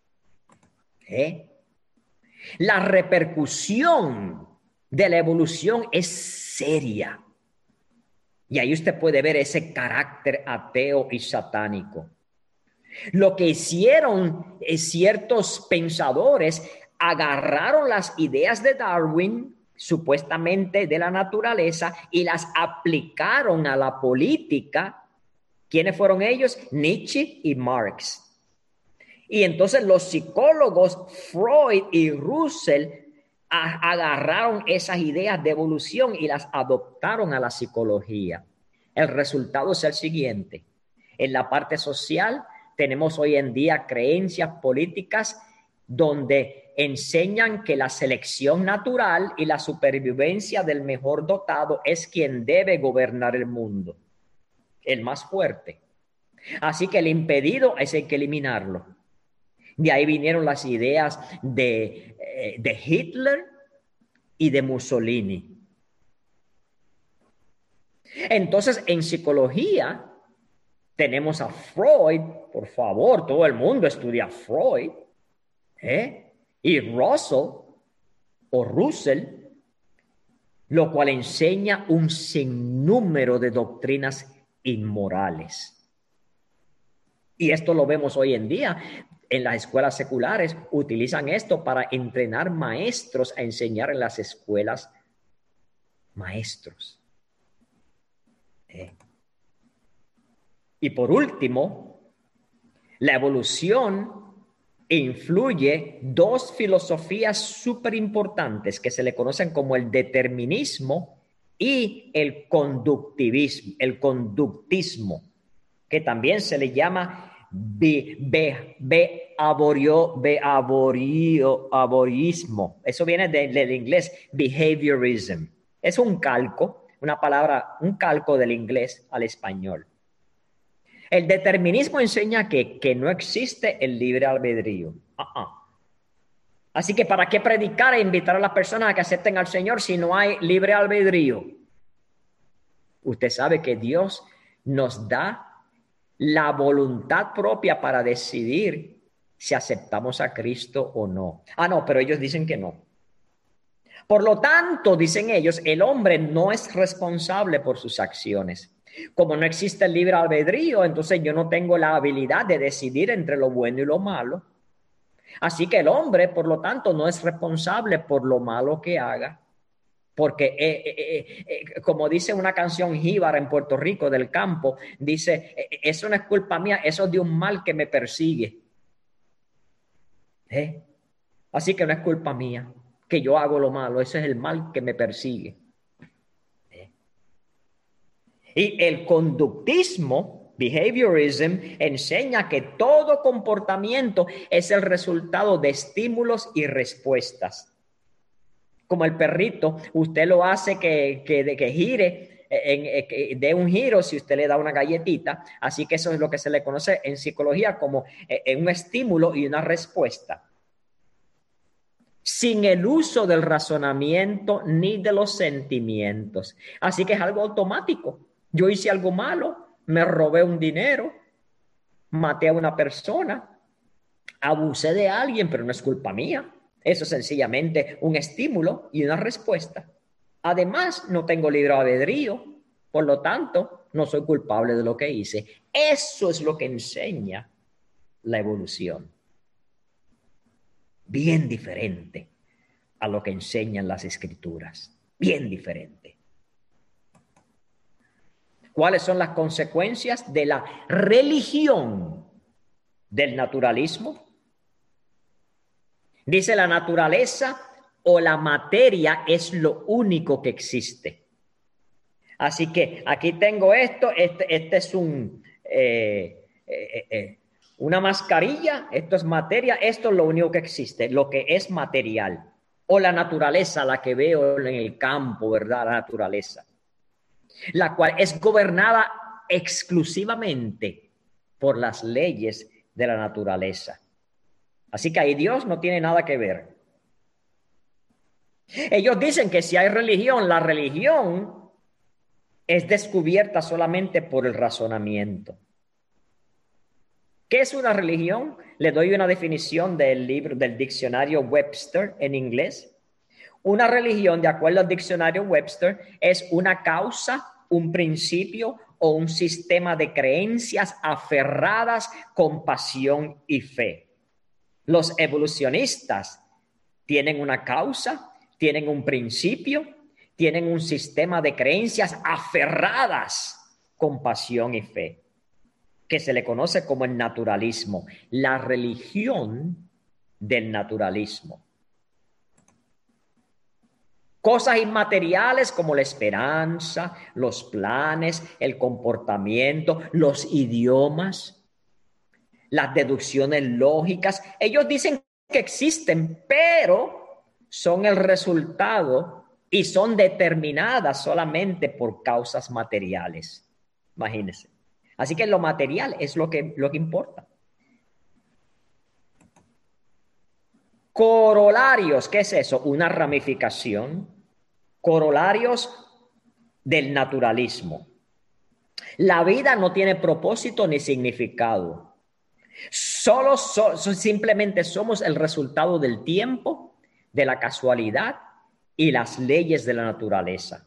La repercusión de la evolución es seria. Y ahí usted puede ver ese carácter ateo y satánico. Lo que hicieron ciertos pensadores, agarraron las ideas de Darwin, supuestamente de la naturaleza, y las aplicaron a la política. ¿Quiénes fueron ellos? Nietzsche y Marx. Y entonces los psicólogos Freud y Russell agarraron esas ideas de evolución y las adoptaron a la psicología. El resultado es el siguiente. En la parte social tenemos hoy en día creencias políticas donde enseñan que la selección natural y la supervivencia del mejor dotado es quien debe gobernar el mundo, el más fuerte. Así que el impedido hay que eliminarlo. De ahí vinieron las ideas de Hitler y de Mussolini. Entonces, en psicología tenemos a Freud, por favor, todo el mundo estudia a Freud, y Russell, lo cual enseña un sinnúmero de doctrinas inmorales. Y esto lo vemos hoy en día. En las escuelas seculares utilizan esto para entrenar maestros a enseñar en las escuelas maestros. Y por último, la evolución influye dos filosofías súper importantes que se le conocen como el determinismo y el conductismo, que también se le llama behaviorismo. Eso viene del inglés behaviorism. Es un calco, un calco del inglés al español. El determinismo enseña que no existe el libre albedrío. Así que ¿para qué predicar e invitar a las personas a que acepten al Señor si no hay libre albedrío? Usted sabe que Dios nos da la voluntad propia para decidir si aceptamos a Cristo o no. No, pero ellos dicen que no. Por lo tanto, dicen ellos, el hombre no es responsable por sus acciones. Como no existe el libre albedrío, entonces yo no tengo la habilidad de decidir entre lo bueno y lo malo. Así que el hombre, por lo tanto, no es responsable por lo malo que haga. Porque, como dice una canción jíbara en Puerto Rico del campo, dice, eso no es culpa mía, eso es de un mal que me persigue. Así que no es culpa mía que yo hago lo malo, ese es el mal que me persigue. Y el conductismo, behaviorism, enseña que todo comportamiento es el resultado de estímulos y respuestas. Como el perrito, usted lo hace que gire, dé un giro si usted le da una galletita. Así que eso es lo que se le conoce en psicología como un estímulo y una respuesta. Sin el uso del razonamiento ni de los sentimientos. Así que es algo automático. Yo hice algo malo, me robé un dinero, maté a una persona, abusé de alguien, pero no es culpa mía. Eso es sencillamente un estímulo y una respuesta. Además, no tengo libre albedrío, por lo tanto, no soy culpable de lo que hice. Eso es lo que enseña la evolución. Bien diferente a lo que enseñan las escrituras. Bien diferente. ¿Cuáles son las consecuencias de la religión del naturalismo? Dice, la naturaleza o la materia es lo único que existe. Así que aquí tengo esto, este es una mascarilla, esto es materia, esto es lo único que existe, lo que es material. O la naturaleza, la que veo en el campo, ¿verdad? La naturaleza. La cual es gobernada exclusivamente por las leyes de la naturaleza. Así que ahí Dios no tiene nada que ver. Ellos dicen que si hay religión, la religión es descubierta solamente por el razonamiento. ¿Qué es una religión? Le doy una definición del libro del diccionario Webster en inglés. Una religión, de acuerdo al diccionario Webster, es una causa, un principio o un sistema de creencias aferradas con pasión y fe. Los evolucionistas tienen una causa, tienen un principio, tienen un sistema de creencias aferradas con pasión y fe, que se le conoce como el naturalismo, la religión del naturalismo. Cosas inmateriales como la esperanza, los planes, el comportamiento, los idiomas, las deducciones lógicas. Ellos dicen que existen, pero son el resultado y son determinadas solamente por causas materiales. Imagínense. Así que lo material es lo que importa. Corolarios, ¿qué es eso? Una ramificación. Corolarios del naturalismo. La vida no tiene propósito ni significado. Simplemente somos el resultado del tiempo, de la casualidad y las leyes de la naturaleza.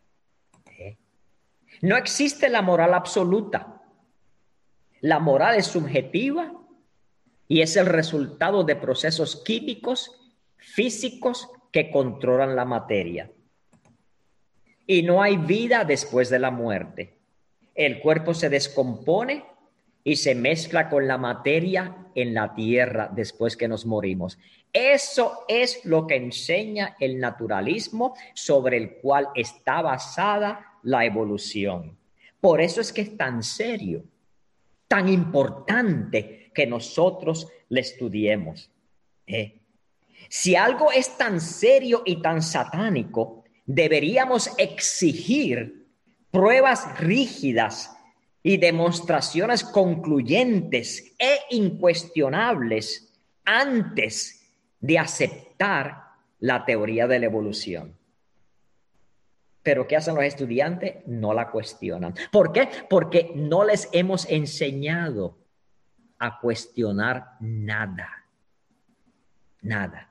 No existe la moral absoluta. La moral es subjetiva y es el resultado de procesos químicos, físicos que controlan la materia. Y no hay vida después de la muerte. El cuerpo se descompone y se mezcla con la materia en la tierra después que nos morimos. Eso es lo que enseña el naturalismo, sobre el cual está basada la evolución. Por eso es que es tan serio, tan importante que nosotros le estudiemos. Si algo es tan serio y tan satánico, deberíamos exigir pruebas rígidas y demostraciones concluyentes e incuestionables antes de aceptar la teoría de la evolución. Pero ¿qué hacen los estudiantes? No la cuestionan. ¿Por qué? Porque no les hemos enseñado a cuestionar nada. Nada.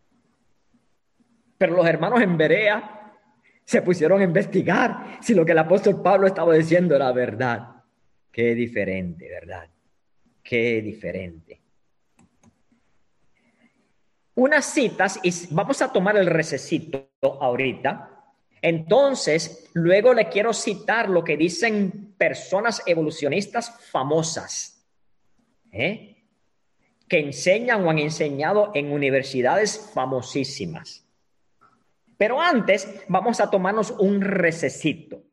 Pero los hermanos en Berea se pusieron a investigar si lo que el apóstol Pablo estaba diciendo era verdad. Qué diferente, ¿verdad? Qué diferente. Unas citas, y vamos a tomar el recesito ahorita. Entonces, luego le quiero citar lo que dicen personas evolucionistas famosas, que enseñan o han enseñado en universidades famosísimas. Pero antes vamos a tomarnos un recesito.